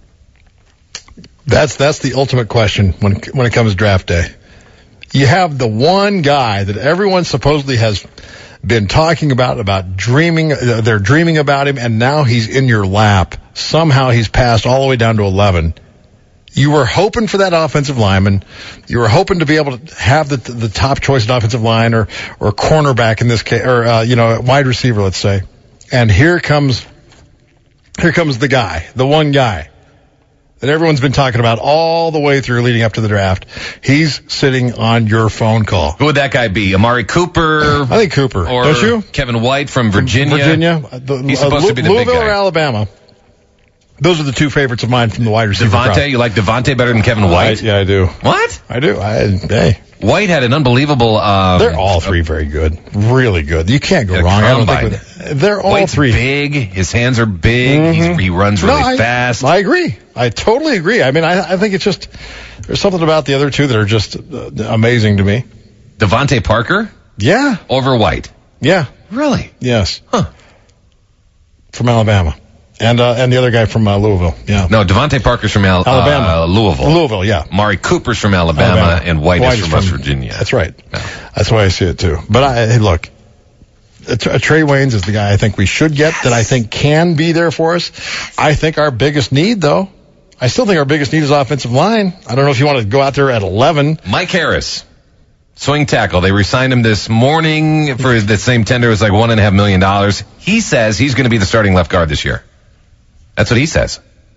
That's that's the ultimate question when when it comes to draft day. You have the one guy that everyone supposedly has been talking about, about dreaming, uh, they're dreaming about him, and now he's in your lap. Somehow he's passed all the way down to eleven. You were hoping for that offensive lineman. You were hoping to be able to have the the top choice at offensive line or or cornerback in this case, or uh, you know, wide receiver, let's say. And here comes here comes the guy, the one guy that everyone's been talking about all the way through leading up to the draft. He's sitting on your phone call. Who would that guy be? Amari Cooper? I think Cooper. Or Don't you? Kevin White from Virginia? Virginia. The, He's supposed uh, to be the big Louisville guy. or Alabama. Those are the two favorites of mine from the wide receiver crowd. Devontae? You like Devontae better than Kevin White? I, yeah, I do. What? I do. I, hey. White had an unbelievable... Um, They're all three very good. Really good. You can't go Yeah, wrong. I don't combine. think they're all White's three. big. His hands are big. Mhm. He's, he runs really no, I, fast. I agree. I totally agree. I mean, I, I think it's just, there's something about the other two that are just uh, amazing to me. Devontae Parker Yeah. over White. Yeah. Really? Yes. Huh. From Alabama. And uh, and the other guy from uh, Louisville. Yeah. No, Devontae Parker's from Al- Alabama. Uh, Louisville. Louisville, yeah. Mari Cooper's from Alabama, Alabama. and White, White is from West Virginia. That's right. Yeah. That's the way I see it, too. But, I, hey, look, a, a Trey Waynes is the guy I think we should get, that I think can be there for us. I think our biggest need, though, I still think our biggest need is offensive line. I don't know if you want to go out there at eleven. Mike Harris, swing tackle. They re-signed him this morning for the same tender. It was like one and a half million dollars. He says he's going to be the starting left guard this year. That's what he says.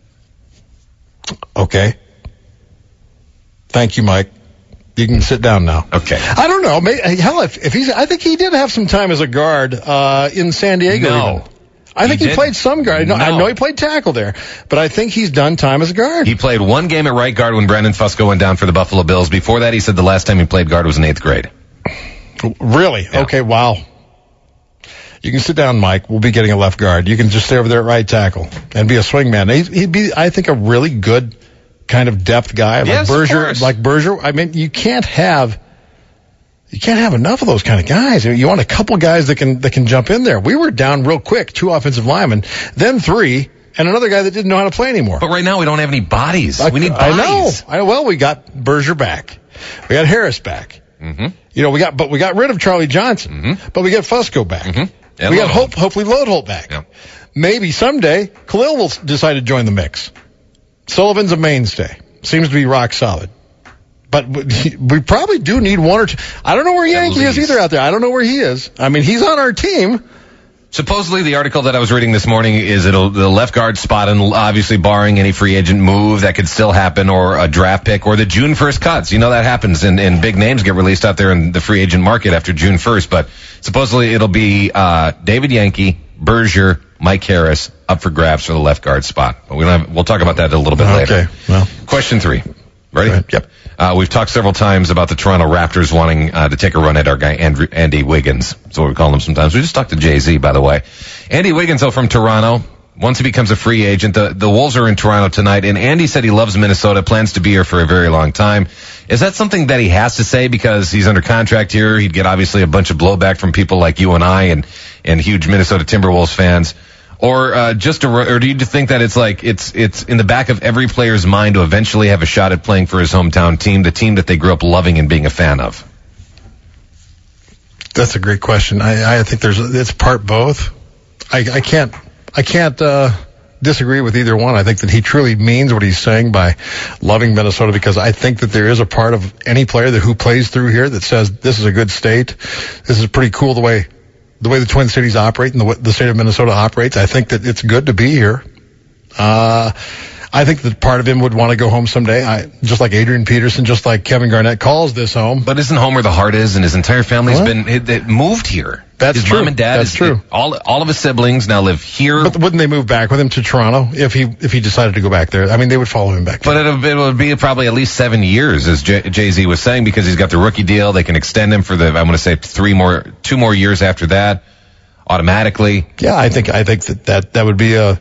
Okay. Thank you, Mike. You can sit down now. Okay. I don't know. Maybe, hell, if, if he's, I think he did have some time as a guard uh, in San Diego. No. Even. I think He he, didn't. played some guard. No, I No. know he played tackle there, but I think he's done time as a guard. He played one game at right guard when Brandon Fusco went down for the Buffalo Bills. Before that, he said the last time he played guard was in eighth grade. Really? Yeah. Okay, wow. You can sit down, Mike. We'll be getting a left guard. You can just stay over there at right tackle and be a swing man. He'd, he'd be, I think, a really good kind of depth guy, like Yes, of Berger, course. like Berger. I mean, you can't have you can't have enough of those kind of guys. I mean, you want a couple guys that can that can jump in there. We were down real quick, two offensive linemen, then three, and another guy that didn't know how to play anymore. But right now we don't have any bodies. I, we need I bodies. know. I know. Well, we got Berger back. We got Harris back. Mm-hmm. You know, we got, but we got rid of Charlie Johnson. Mm-hmm. But we got Fusco back. Mm-hmm. And We got Lodeholt. hope, hopefully Lodeholt back. Yeah. Maybe someday Khalil will s- decide to join the mix. Sullivan's a mainstay. Seems to be rock solid. But we we probably do need one or two. I don't know where Yankee is least. either out there. I don't know where he is. I mean, he's on our team. Supposedly, the article that I was reading this morning is it'll the left guard spot, and obviously barring any free agent move that could still happen, or a draft pick, or the June first cuts. You know that happens, and, and big names get released out there in the free agent market after June first. But supposedly, it'll be uh, David Yankee, Berger, Mike Harris up for grabs for the left guard spot. But we don't have, we'll talk about that a little bit later. Okay. Well, Question three. Ready? Right. Yep. Uh, we've talked several times about the Toronto Raptors wanting uh, to take a run at our guy Andrew, Andy Wiggins. That's what we call him sometimes. We just talked to Jay-Z, by the way. Andy Wiggins, though, from Toronto. Once he becomes a free agent, the, the Wolves are in Toronto tonight, and Andy said he loves Minnesota, plans to be here for a very long time. Is that something that he has to say because he's under contract here? He'd get obviously a bunch of blowback from people like you and I and, and huge Minnesota Timberwolves fans. Or uh, just a, or do you think that it's like it's it's in the back of every player's mind to eventually have a shot at playing for his hometown team, the team that they grew up loving and being a fan of? that's a great question. I, I think there's it's part both. I, I can't I can't uh, disagree with either one. I think that he truly means what he's saying by loving Minnesota, because I think that there is a part of any player that who plays through here that says this is a good state. This is pretty cool the way the way the Twin Cities operate and the, way the state of Minnesota operates. I think that it's good to be here. Uh, I think that part of him would want to go home someday. I, just like Adrian Peterson, just like Kevin Garnett calls this home. But isn't home where the heart is, and his entire family's What? been it, it moved here? That's his true. mom and dad That's is true. all all of his siblings now live here. But wouldn't they move back with him to Toronto if he if he decided to go back there? I mean, they would follow him back there. But it, it would be probably at least seven years, as J- Jay-Z was saying, because he's got the rookie deal. They can extend him for the, I'm going to say three more, two more years after that, automatically. Yeah, I think I think that that, that would be a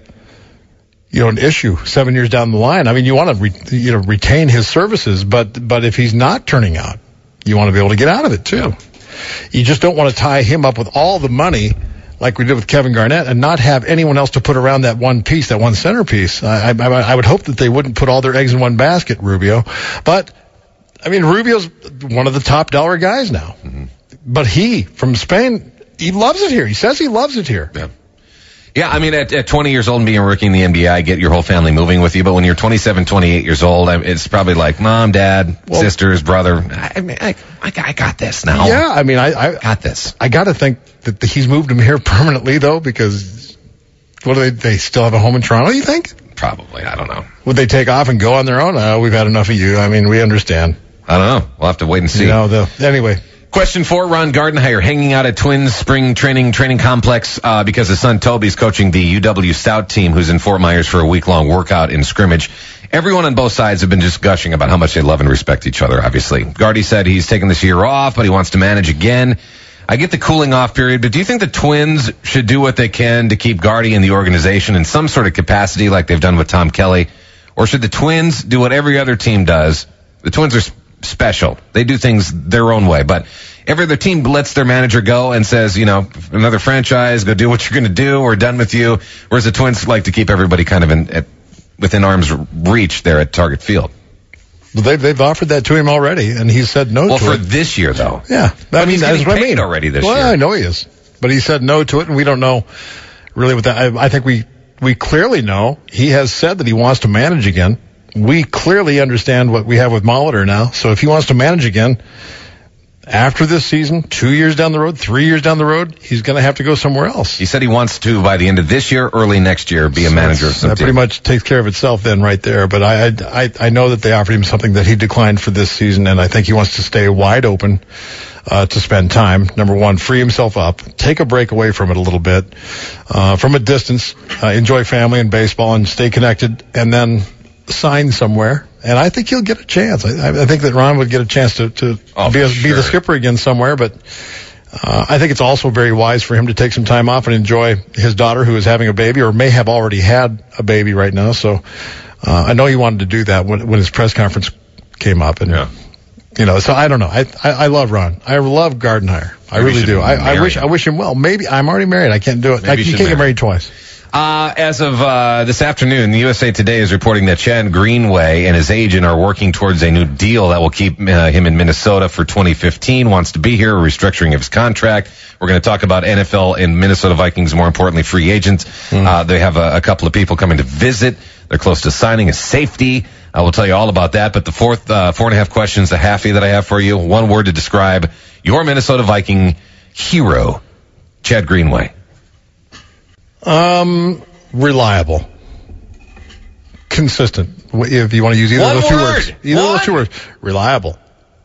you know an issue seven years down the line. I mean, you want to re, you know retain his services, but but if he's not turning out, you want to be able to get out of it too. Yeah. You just don't want to tie him up with all the money like we did with Kevin Garnett and not have anyone else to put around that one piece, that one centerpiece. I, I, I would hope that they wouldn't put all their eggs in one basket, Rubio. But, I mean, Rubio's one of the top dollar guys now. Mm-hmm. But he, from Spain, he loves it here. He says he loves it here. Yeah. Yeah, I mean, at, at twenty years old and being a rookie in the N B A, I get your whole family moving with you. But when you're twenty-seven, twenty-eight years old, I- it's probably like mom, dad, Well- sisters, brother. I, I mean, I, I, I got this now. Yeah, I mean, I, I, Got this. I got to think that the, he's moved him here permanently, though, because what do they, they still have a home in Toronto, you think? Probably. I don't know. Would they take off and go on their own? Uh, we've had enough of you. I mean, we understand. I don't know. We'll have to wait and see. You know, the, anyway. Question four, Ron Gardenhire hanging out at Twins Spring Training Training Complex uh, because his son Toby's coaching the U W Stout team, who's in Fort Myers for a week-long workout in scrimmage. Everyone on both sides have been just gushing about how much they love and respect each other, obviously. Gardy said he's taking this year off, but he wants to manage again. I get the cooling off period, but do you think the Twins should do what they can to keep Gardy in the organization in some sort of capacity like they've done with Tom Kelly? Or should the Twins do what every other team does? The Twins are special. They do things their own way, but every other team lets their manager go and says, you know, another franchise, go do what you're going to do. We're done with you. Whereas the Twins like to keep everybody kind of in, at, within arm's reach there at Target Field. Well, they've, they've offered that to him already, and he said no Well, to for it. this year, though. Yeah. But I mean, he's that's getting what I paid mean. already this well, year. I know he is. But he said no to it, and we don't know really what that. I, I think we, we clearly know he has said that he wants to manage again. We clearly understand what we have with Molitor now. So if he wants to manage again, after this season, two years down the road, three years down the road, he's going to have to go somewhere else. He said he wants to, by the end of this year, early next year, be a So manager of some That team. pretty much takes care of itself then right there. But I, I, I know that they offered him something that he declined for this season, and I think he wants to stay wide open uh, to spend time. Number one, free himself up, take a break away from it a little bit, uh, from a distance, uh, enjoy family and baseball and stay connected, and then sign somewhere. And I think he'll get a chance. I, I think that Ron would get a chance to, to Oh, be, a, for be the sure. skipper again somewhere, but Uh, I think it's also very wise for him to take some time off and enjoy his daughter who is having a baby or may have already had a baby right now. So Uh, I know he wanted to do that when, when his press conference came up. And, Yeah. you know, so I don't know. I, I, I love Ron. I love Gardenhire. I Maybe you really should do. I, I marry wish him. I wish him well. Maybe I'm already married. I can't do it. Maybe I, you you should can't get marry married twice. Uh, as of uh, this afternoon, the U S A Today is reporting that Chad Greenway and his agent are working towards a new deal that will keep uh, him in Minnesota for twenty fifteen. Wants to be here, a restructuring of his contract. We're going to talk about N F L and Minnesota Vikings, more importantly, free agents. Mm. Uh, they have a, a couple of people coming to visit. They're close to signing a safety. I will tell you all about that. But the fourth, uh, four and a half questions, the halfie that I have for you, one word to describe your Minnesota Viking hero, Chad Greenway. Um, reliable. Consistent. If you want to use either One of those two word. words. Either One. of those two words. Reliable.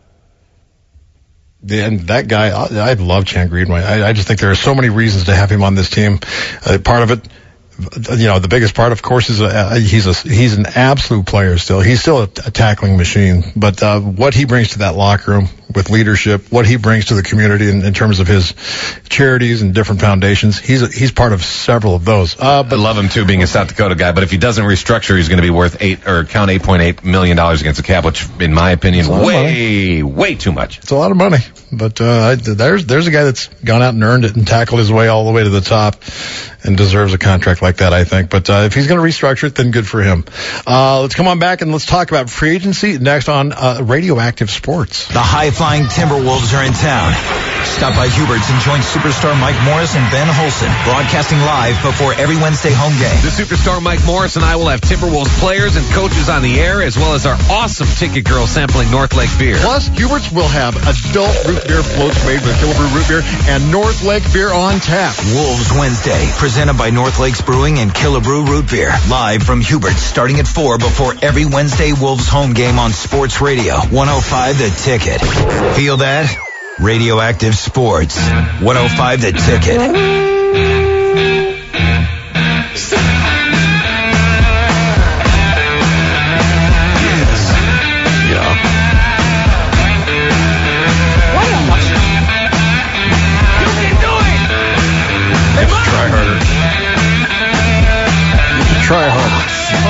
And that guy, I, I love Chad Greenway. I, I just think there are so many reasons to have him on this team. Uh, part of it, you know, the biggest part, of course, is uh, he's a he's an absolute player still. He's still a, a tackling machine. But uh, what he brings to that locker room with leadership, what he brings to the community in, in terms of his charities and different foundations, he's a, he's part of several of those. Uh, I love him too, being a South Dakota guy. But if he doesn't restructure, he's going to be worth eight or count eight point eight million dollars against the cap, which, in my opinion, It's a lot of way way too much. It's a lot of money, but uh, I, there's there's a guy that's gone out and earned it and tackled his way all the way to the top, and deserves a contract like that, I think. But uh, if he's going to restructure it, then good for him. Uh, let's come on back and let's talk about free agency next on uh, Radioactive Sports. The high-flying Timberwolves are in town. Stop by Hubert's and join superstar Mike Morris and Ben Holson, broadcasting live before every Wednesday home game. The superstar Mike Morris and I will have Timberwolves players and coaches on the air, as well as our awesome ticket girl sampling North Lake beer. Plus, Hubert's will have adult root beer floats made with Killebrew root beer and North Lake beer on tap. Wolves Wednesday, presented by North Lakes Brewing and Killebrew Root Beer. Live from Hubert's, starting at four before every Wednesday Wolves home game on Sports Radio one oh five The Ticket. Feel that? Radioactive Sports one oh five The Ticket. Try harder.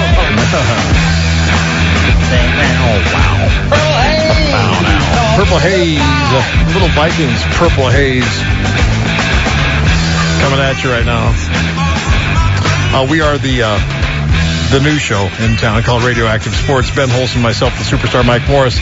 Purple Haze. Uh, Little Vikings Purple Haze. Coming at you right now. Uh, we are the uh, the new show in town called Radioactive Sports. Ben Holson, myself, the superstar Mike Morris.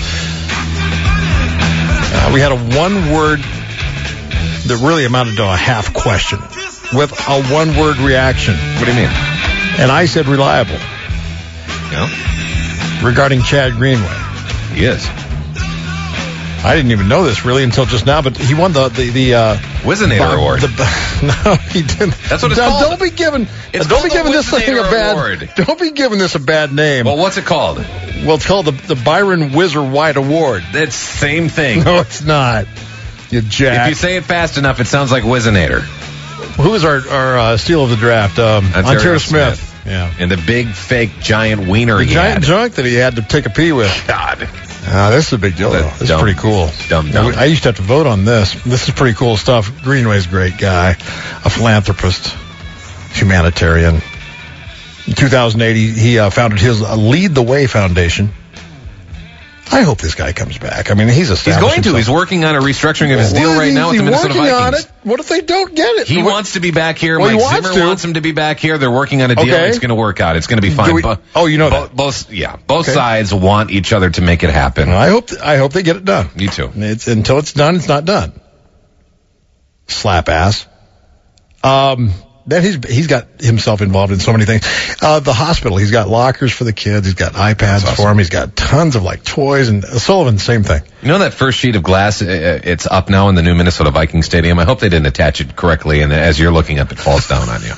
Uh, we had a one word that really amounted to a half question with a one word reaction. What do you mean? And I said reliable. Yeah. Regarding Chad Greenway. He is. I didn't even know this really until just now, but he won the the the uh, Wizinator Bob, Award. The, no, he didn't. That's what it's now, called. Don't be giving. It's don't be called giving the this thing a Wizinator bad. Award. Don't be giving this a bad name. Well, what's it called? Well, it's called the the Byron Whizzer White Award. It's same thing. No, it's not. You jack. If you say it fast enough, it sounds like Wizinator. Who is our our uh, steal of the draft? Um, Ontario Ontario Smith. Smith. Yeah. And the big fake giant wiener The he giant had. junk that he had to take a pee with. God. Uh, this is a big deal, though. That's This dumb. is pretty cool. Dumb, dumb. I used to have to vote on this. This is pretty cool stuff. Greenway's a great guy, a philanthropist, humanitarian. In two thousand eight, he, he uh, founded his uh, Lead the Way Foundation. I hope this guy comes back. I mean, he's He's established going to. himself. He's working on a restructuring of his deal Well, right now with he's the Minnesota working on Vikings. it. What if they don't get it? He What- wants to be back here. Well, he Mike wants Zimmer to. wants him to be back here. They're working on a deal. Okay. It's going to work out. It's going to be Do fine. we- Bo- oh, you know bo- that. both, yeah, both Okay. sides want each other to make it happen. I hope I hope they get it done. Me too. It's until it's done, it's not done. Slap ass. Um, then he's he's got himself involved in so many things. Uh, the hospital, he's got lockers for the kids. He's got iPads awesome. for them. He's got tons of like toys. And Sullivan, same thing. You know that first sheet of glass? uh, It's up now in the new Minnesota Vikings stadium. I hope they didn't attach it correctly, and as you're looking up, it falls down on you.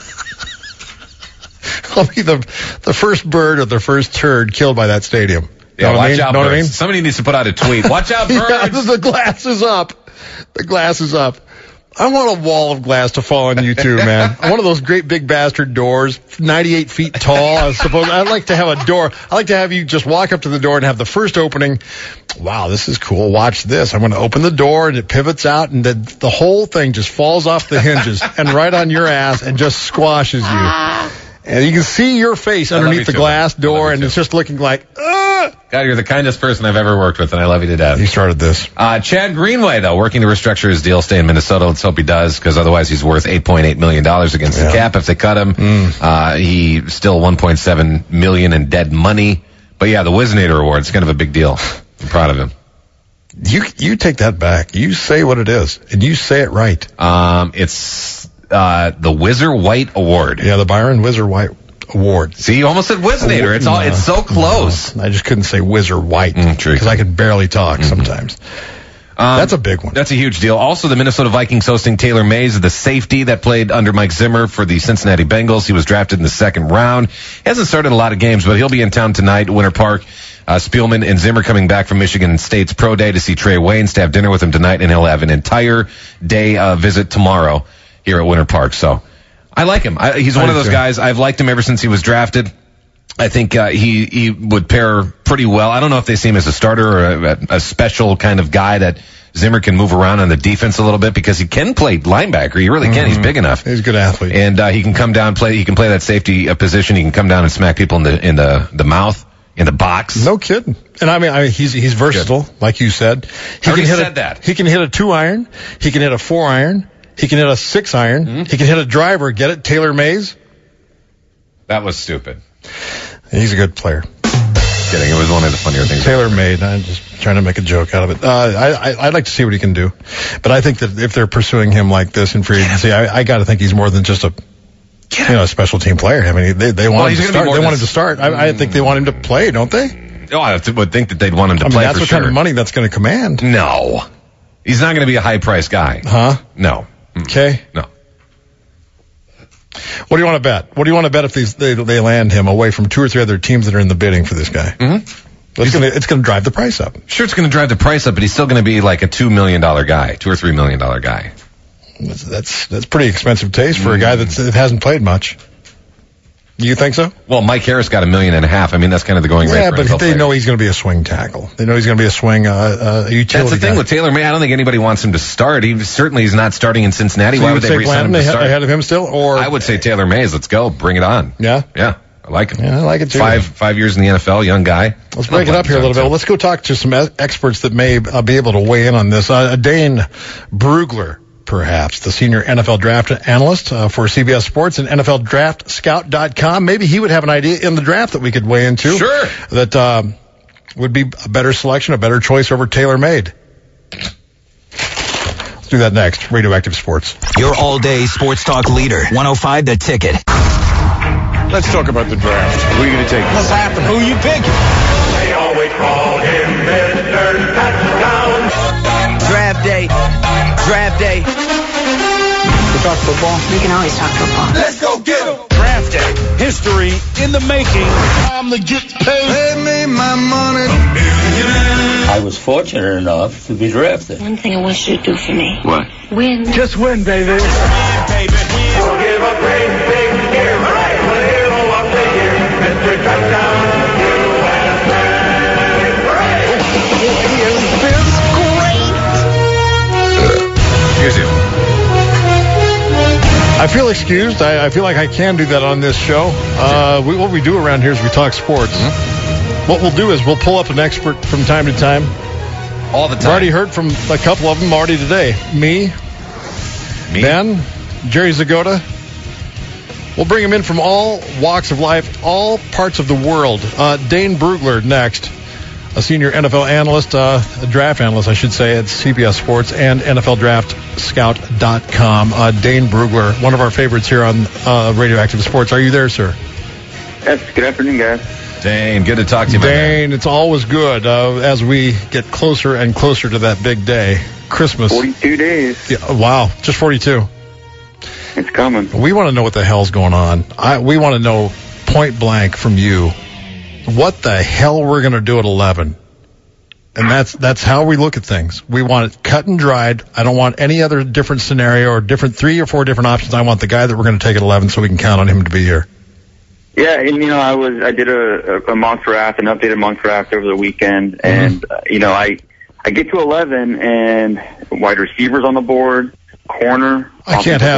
I'll be the the first bird or the first turd killed by that stadium. Yeah, know what I watch mean? out, Know what I birds. mean? Somebody needs to put out a tweet. Watch out, birds. Yeah, the glass is up. The glass is up. I want a wall of glass to fall on you too, man. One of those great big bastard doors, ninety-eight feet tall. I suppose I'd like to have a door. I'd like to have you just walk up to the door and have the first opening. Wow, this is cool. Watch this. I'm going to open the door and it pivots out and the, the whole thing just falls off the hinges and right on your ass and just squashes you. And you can see your face underneath the glass door, and it's just looking like, ah! God, you're the kindest person I've ever worked with, and I love you to death. You started this. Uh, Chad Greenway, though, working to restructure his deal, stay in Minnesota. Let's hope he does, because otherwise he's worth eight point eight million dollars against yeah. the cap if they cut him. Mm. Uh, he still one point seven million dollars in dead money. But yeah, the Wisnator Award is kind of a big deal. I'm proud of him. You you take that back. You say what it is, and you say it right. Um, it's uh, the Whizzer White Award. Yeah, the Byron Whizzer White Award. See, you almost said Wisnator. It's all. No, it's so close. No, I just couldn't say Whizzer White because mm, I could barely talk mm-hmm. sometimes. Um, that's a big one. That's a huge deal. Also, the Minnesota Vikings hosting Taylor Mays, the safety that played under Mike Zimmer for the Cincinnati Bengals. He was drafted in the second round. He hasn't started a lot of games, but he'll be in town tonight, Winter Park. Uh, Spielman and Zimmer coming back from Michigan State's pro day to see Trey Waynes, to have dinner with him tonight, and he'll have an entire day uh, visit tomorrow here at Winter Park. So I like him. I, he's one of those guys. I've liked him ever since he was drafted. I think uh, he he would pair pretty well. I don't know if they see him as a starter or a, a special kind of guy that Zimmer can move around on the defense a little bit, because he can play linebacker. He really can. Mm-hmm. He's big enough. He's a good athlete, and uh, he can come down play. He can play that safety uh, position. He can come down and smack people in the in the the mouth. In the box. No kidding. And I mean, I mean he's he's versatile, Good. like you said. He I can hit said a, that. He can hit a two iron. He can hit a four iron. He can hit a six iron. Mm-hmm. He can hit a driver. Get it? Taylor Mays? That was stupid. He's a good player. Kidding. It was one of the funnier things. Taylor Made. I'm just trying to make a joke out of it. Uh, I, I, I'd like to see what he can do. But I think that if they're pursuing him like this in free agency, I, I got to think he's more than just a you know, a special team player. I mean, they, they want well, him to start. They want him to start. I, I think they want him to play, don't they? Oh, I would think that they'd want him to I mean, play that's for what sure. kind of money that's going to command. No. He's not going to be a high-priced guy. Huh? No. Okay. No. What do you want to bet? What do you want to bet if these, they, they land him away from two or three other teams that are in the bidding for this guy? Mm-hmm. It's going to it's going to drive the price up. Sure, it's going to drive the price up, but he's still going to be like a two million dollars guy, two or three million dollars guy. That's, that's that's pretty expensive taste for mm. a guy that's, that hasn't played much. Do you think so? Well, Mike Harris got a million and a half. I mean, that's kind of the going rate. Yeah, for but they player. know he's going to be a swing tackle. They know he's going to be a swing uh, uh, utility. That's the thing guy. with Taylor May. I don't think anybody wants him to start. He certainly is not starting in Cincinnati. So Why you would would they resign him to start? Ahead of him still, or I would say Taylor Mays. Let's go, bring it on. Yeah, yeah, I like him. Yeah, I like it too. Five five years in the N F L, young guy. Let's break it up here a little bit. Well, let's go talk to some experts that may uh, be able to weigh in on this. Uh, Dane Brugler, perhaps, the senior N F L draft analyst uh, for C B S Sports and N F L Draft Scout dot com. Maybe he would have an idea in the draft that we could weigh into. Sure. That um, would be a better selection, a better choice over tailor-made. Let's do that next. Radioactive Sports. Your all-day sports talk leader. one oh five The Ticket. Let's talk about the draft. Who are you going to take? What's happening? Who you pick? They always call him Mister Touchdown. Draft day. Draft day. We talk football? We can always talk football. Let's go get him. Draft day. History in the making. Time to get paid. Pay me my money. I was fortunate enough to be drafted. One thing I want you to do for me. What? Win. Just win, baby. Win, baby. We'll give a great big year. Hooray! We'll hero of the year. Mister Touchdown. U S A. Hooray! Here's you. I feel excused. I, I feel like I can do that on this show. Uh, we, what we do around here is we talk sports. Mm-hmm. What we'll do is we'll pull up an expert from time to time. All the time. I've already heard from a couple of them already today. Me, Me? Ben, Jerry Zagota. We'll bring them in from all walks of life, all parts of the world. Uh, Dane Brugler next. A senior N F L analyst, uh, a draft analyst, I should say, at C B S Sports and N F L Draft Scout dot com. Uh, Dane Brugler, one of our favorites here on uh, Radioactive Sports. Are you there, sir? Yes, good afternoon, guys. Dane, good to talk to you, Dane, it's always good uh, as we get closer and closer to that big day, Christmas. forty-two days. Yeah, wow, just forty-two. It's coming. We want to know what the hell's going on. I, we want to know point blank from you what the hell we're going to do at eleven. And that's that's how we look at things. We want it cut and dried. I don't want any other different scenario or different three or four different options. I want the guy that we're going to take at eleven so we can count on him to be here. Yeah, and you know, I was I did a, a mock draft, an updated mock draft over the weekend, mm-hmm. and uh, you know, I I get to eleven and wide receivers on the board, corner. I can't have line. this.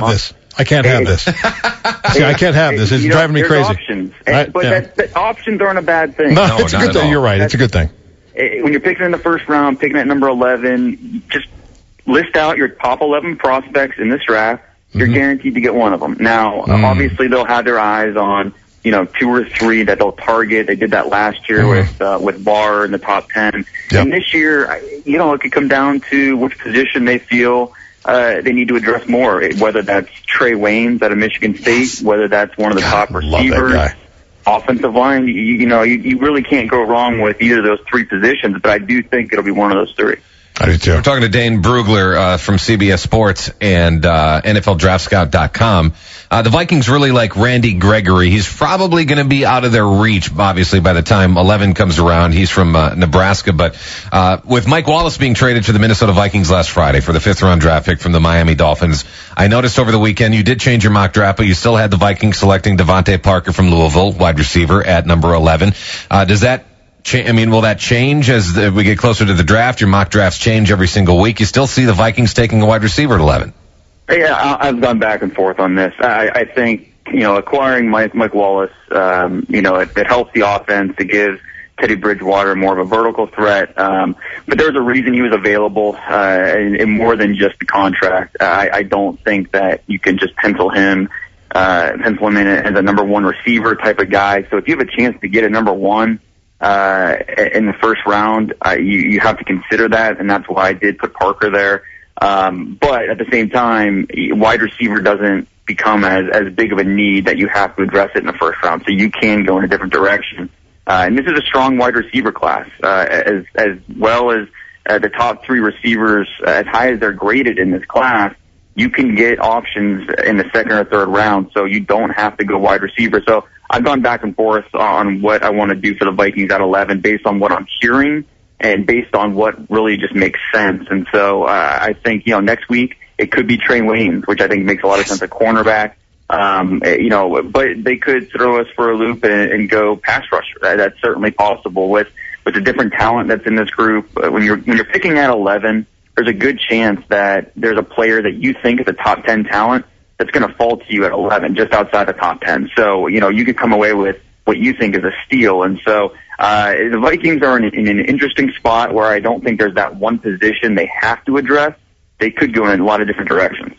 I can't have this. See, I can't have this. It's You know, driving me there's crazy. Options, Right? And- but Yeah. that, that options aren't a bad thing. No, it's a good thing. You're right. It's a good thing. Eh, When you're picking in the first round, picking at number eleven, just list out your top eleven prospects in this draft. You're Mm-hmm. guaranteed to get one of them. Now, Mm. obviously, they'll have their eyes on, you know, two or three that they'll target. They did that last year Mm. with uh, with Barr in the top ten. And this year, I- you know, it could come down to which position they feel uh, they need to address more, whether that's Trey Waynes out of Michigan State, whether that's one of the top receivers, guy. offensive line. You, you know, you, you really can't go wrong with either of those three positions, but I do think it'll be one of those three. I do too. We're talking to Dane Brugler uh, from C B S Sports and uh, N F L Draft Scout dot com. Uh, the Vikings really like Randy Gregory. He's probably going to be out of their reach, obviously, by the time eleven comes around. He's from uh, Nebraska. But uh, with Mike Wallace being traded to the Minnesota Vikings last Friday for the fifth-round draft pick from the Miami Dolphins, I noticed over the weekend you did change your mock draft, but you still had the Vikings selecting Devontae Parker from Louisville, wide receiver, at number eleven. Uh, does that cha- I mean, will that change as the, we get closer to the draft? Your mock drafts change every single week. You still see the Vikings taking a wide receiver at eleven. Yeah, I- I've gone back and forth on this. I, I think, you know, acquiring Mike, Mike Wallace, um, you know, it, it helps the offense. It gives Teddy Bridgewater more of a vertical threat. Um, but there's a reason he was available, uh, and, and more than just the contract. I, I don't think that you can just pencil him, uh, pencil him in as a number one receiver type of guy. So if you have a chance to get a number one, uh, in the first round, uh, you, you have to consider that, and that's why I did put Parker there. Um, but at the same time, wide receiver doesn't become as, as big of a need that you have to address it in the first round. So you can go in a different direction. Uh, and this is a strong wide receiver class, uh, as, as well as uh, the top three receivers, uh, as high as they're graded in this class, you can get options in the second or third round. So you don't have to go wide receiver. So I've gone back and forth on what I want to do for the Vikings at eleven based on what I'm hearing and based on what really just makes sense. And so uh, I think, you know, next week it could be Trey Waynes, which I think makes a lot of sense at cornerback. Um, you know, but they could throw us for a loop and, and go pass rusher. That, that's certainly possible with, with the different talent that's in this group. Uh, when you're, when you're picking at eleven, there's a good chance that there's a player that you think is a top ten talent that's going to fall to you at eleven, just outside the top ten. So, you know, you could come away with what you think is a steal. And so, uh, the Vikings are in, in an interesting spot where I don't think there's that one position they have to address. They could go in a lot of different directions.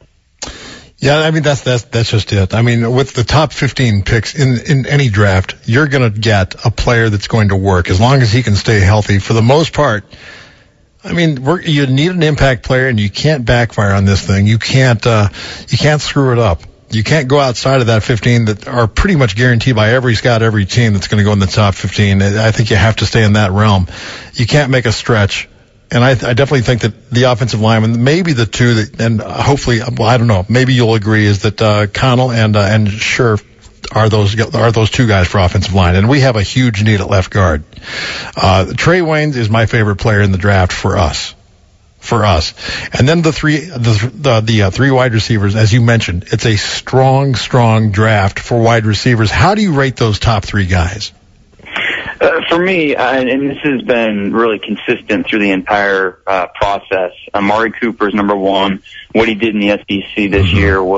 Yeah, I mean, that's, that's, that's just it. I mean, with the top fifteen picks in, in any draft, you're going to get a player that's going to work as long as he can stay healthy. For the most part, I mean, we're, you need an impact player, and you can't backfire on this thing. You can't, uh, you can't screw it up. You can't go outside of that fifteen that are pretty much guaranteed by every scout, every team that's going to go in the top fifteen. I think you have to stay in that realm. You can't make a stretch. And I, I definitely think that the offensive lineman, maybe the two that, and hopefully, well, I don't know, maybe you'll agree, is that uh, Connell and uh, and Scherf are those are those two guys for offensive line, and we have a huge need at left guard. Uh, Trey Waynes is my favorite player in the draft for us, for us, and then the three the the, the uh, three wide receivers, as you mentioned, it's a strong, strong draft for wide receivers. How do you rate those top three guys? Uh, for me, uh, and this has been really consistent through the entire uh, process, Amari Cooper is number one. What he did in the S E C this mm-hmm. year was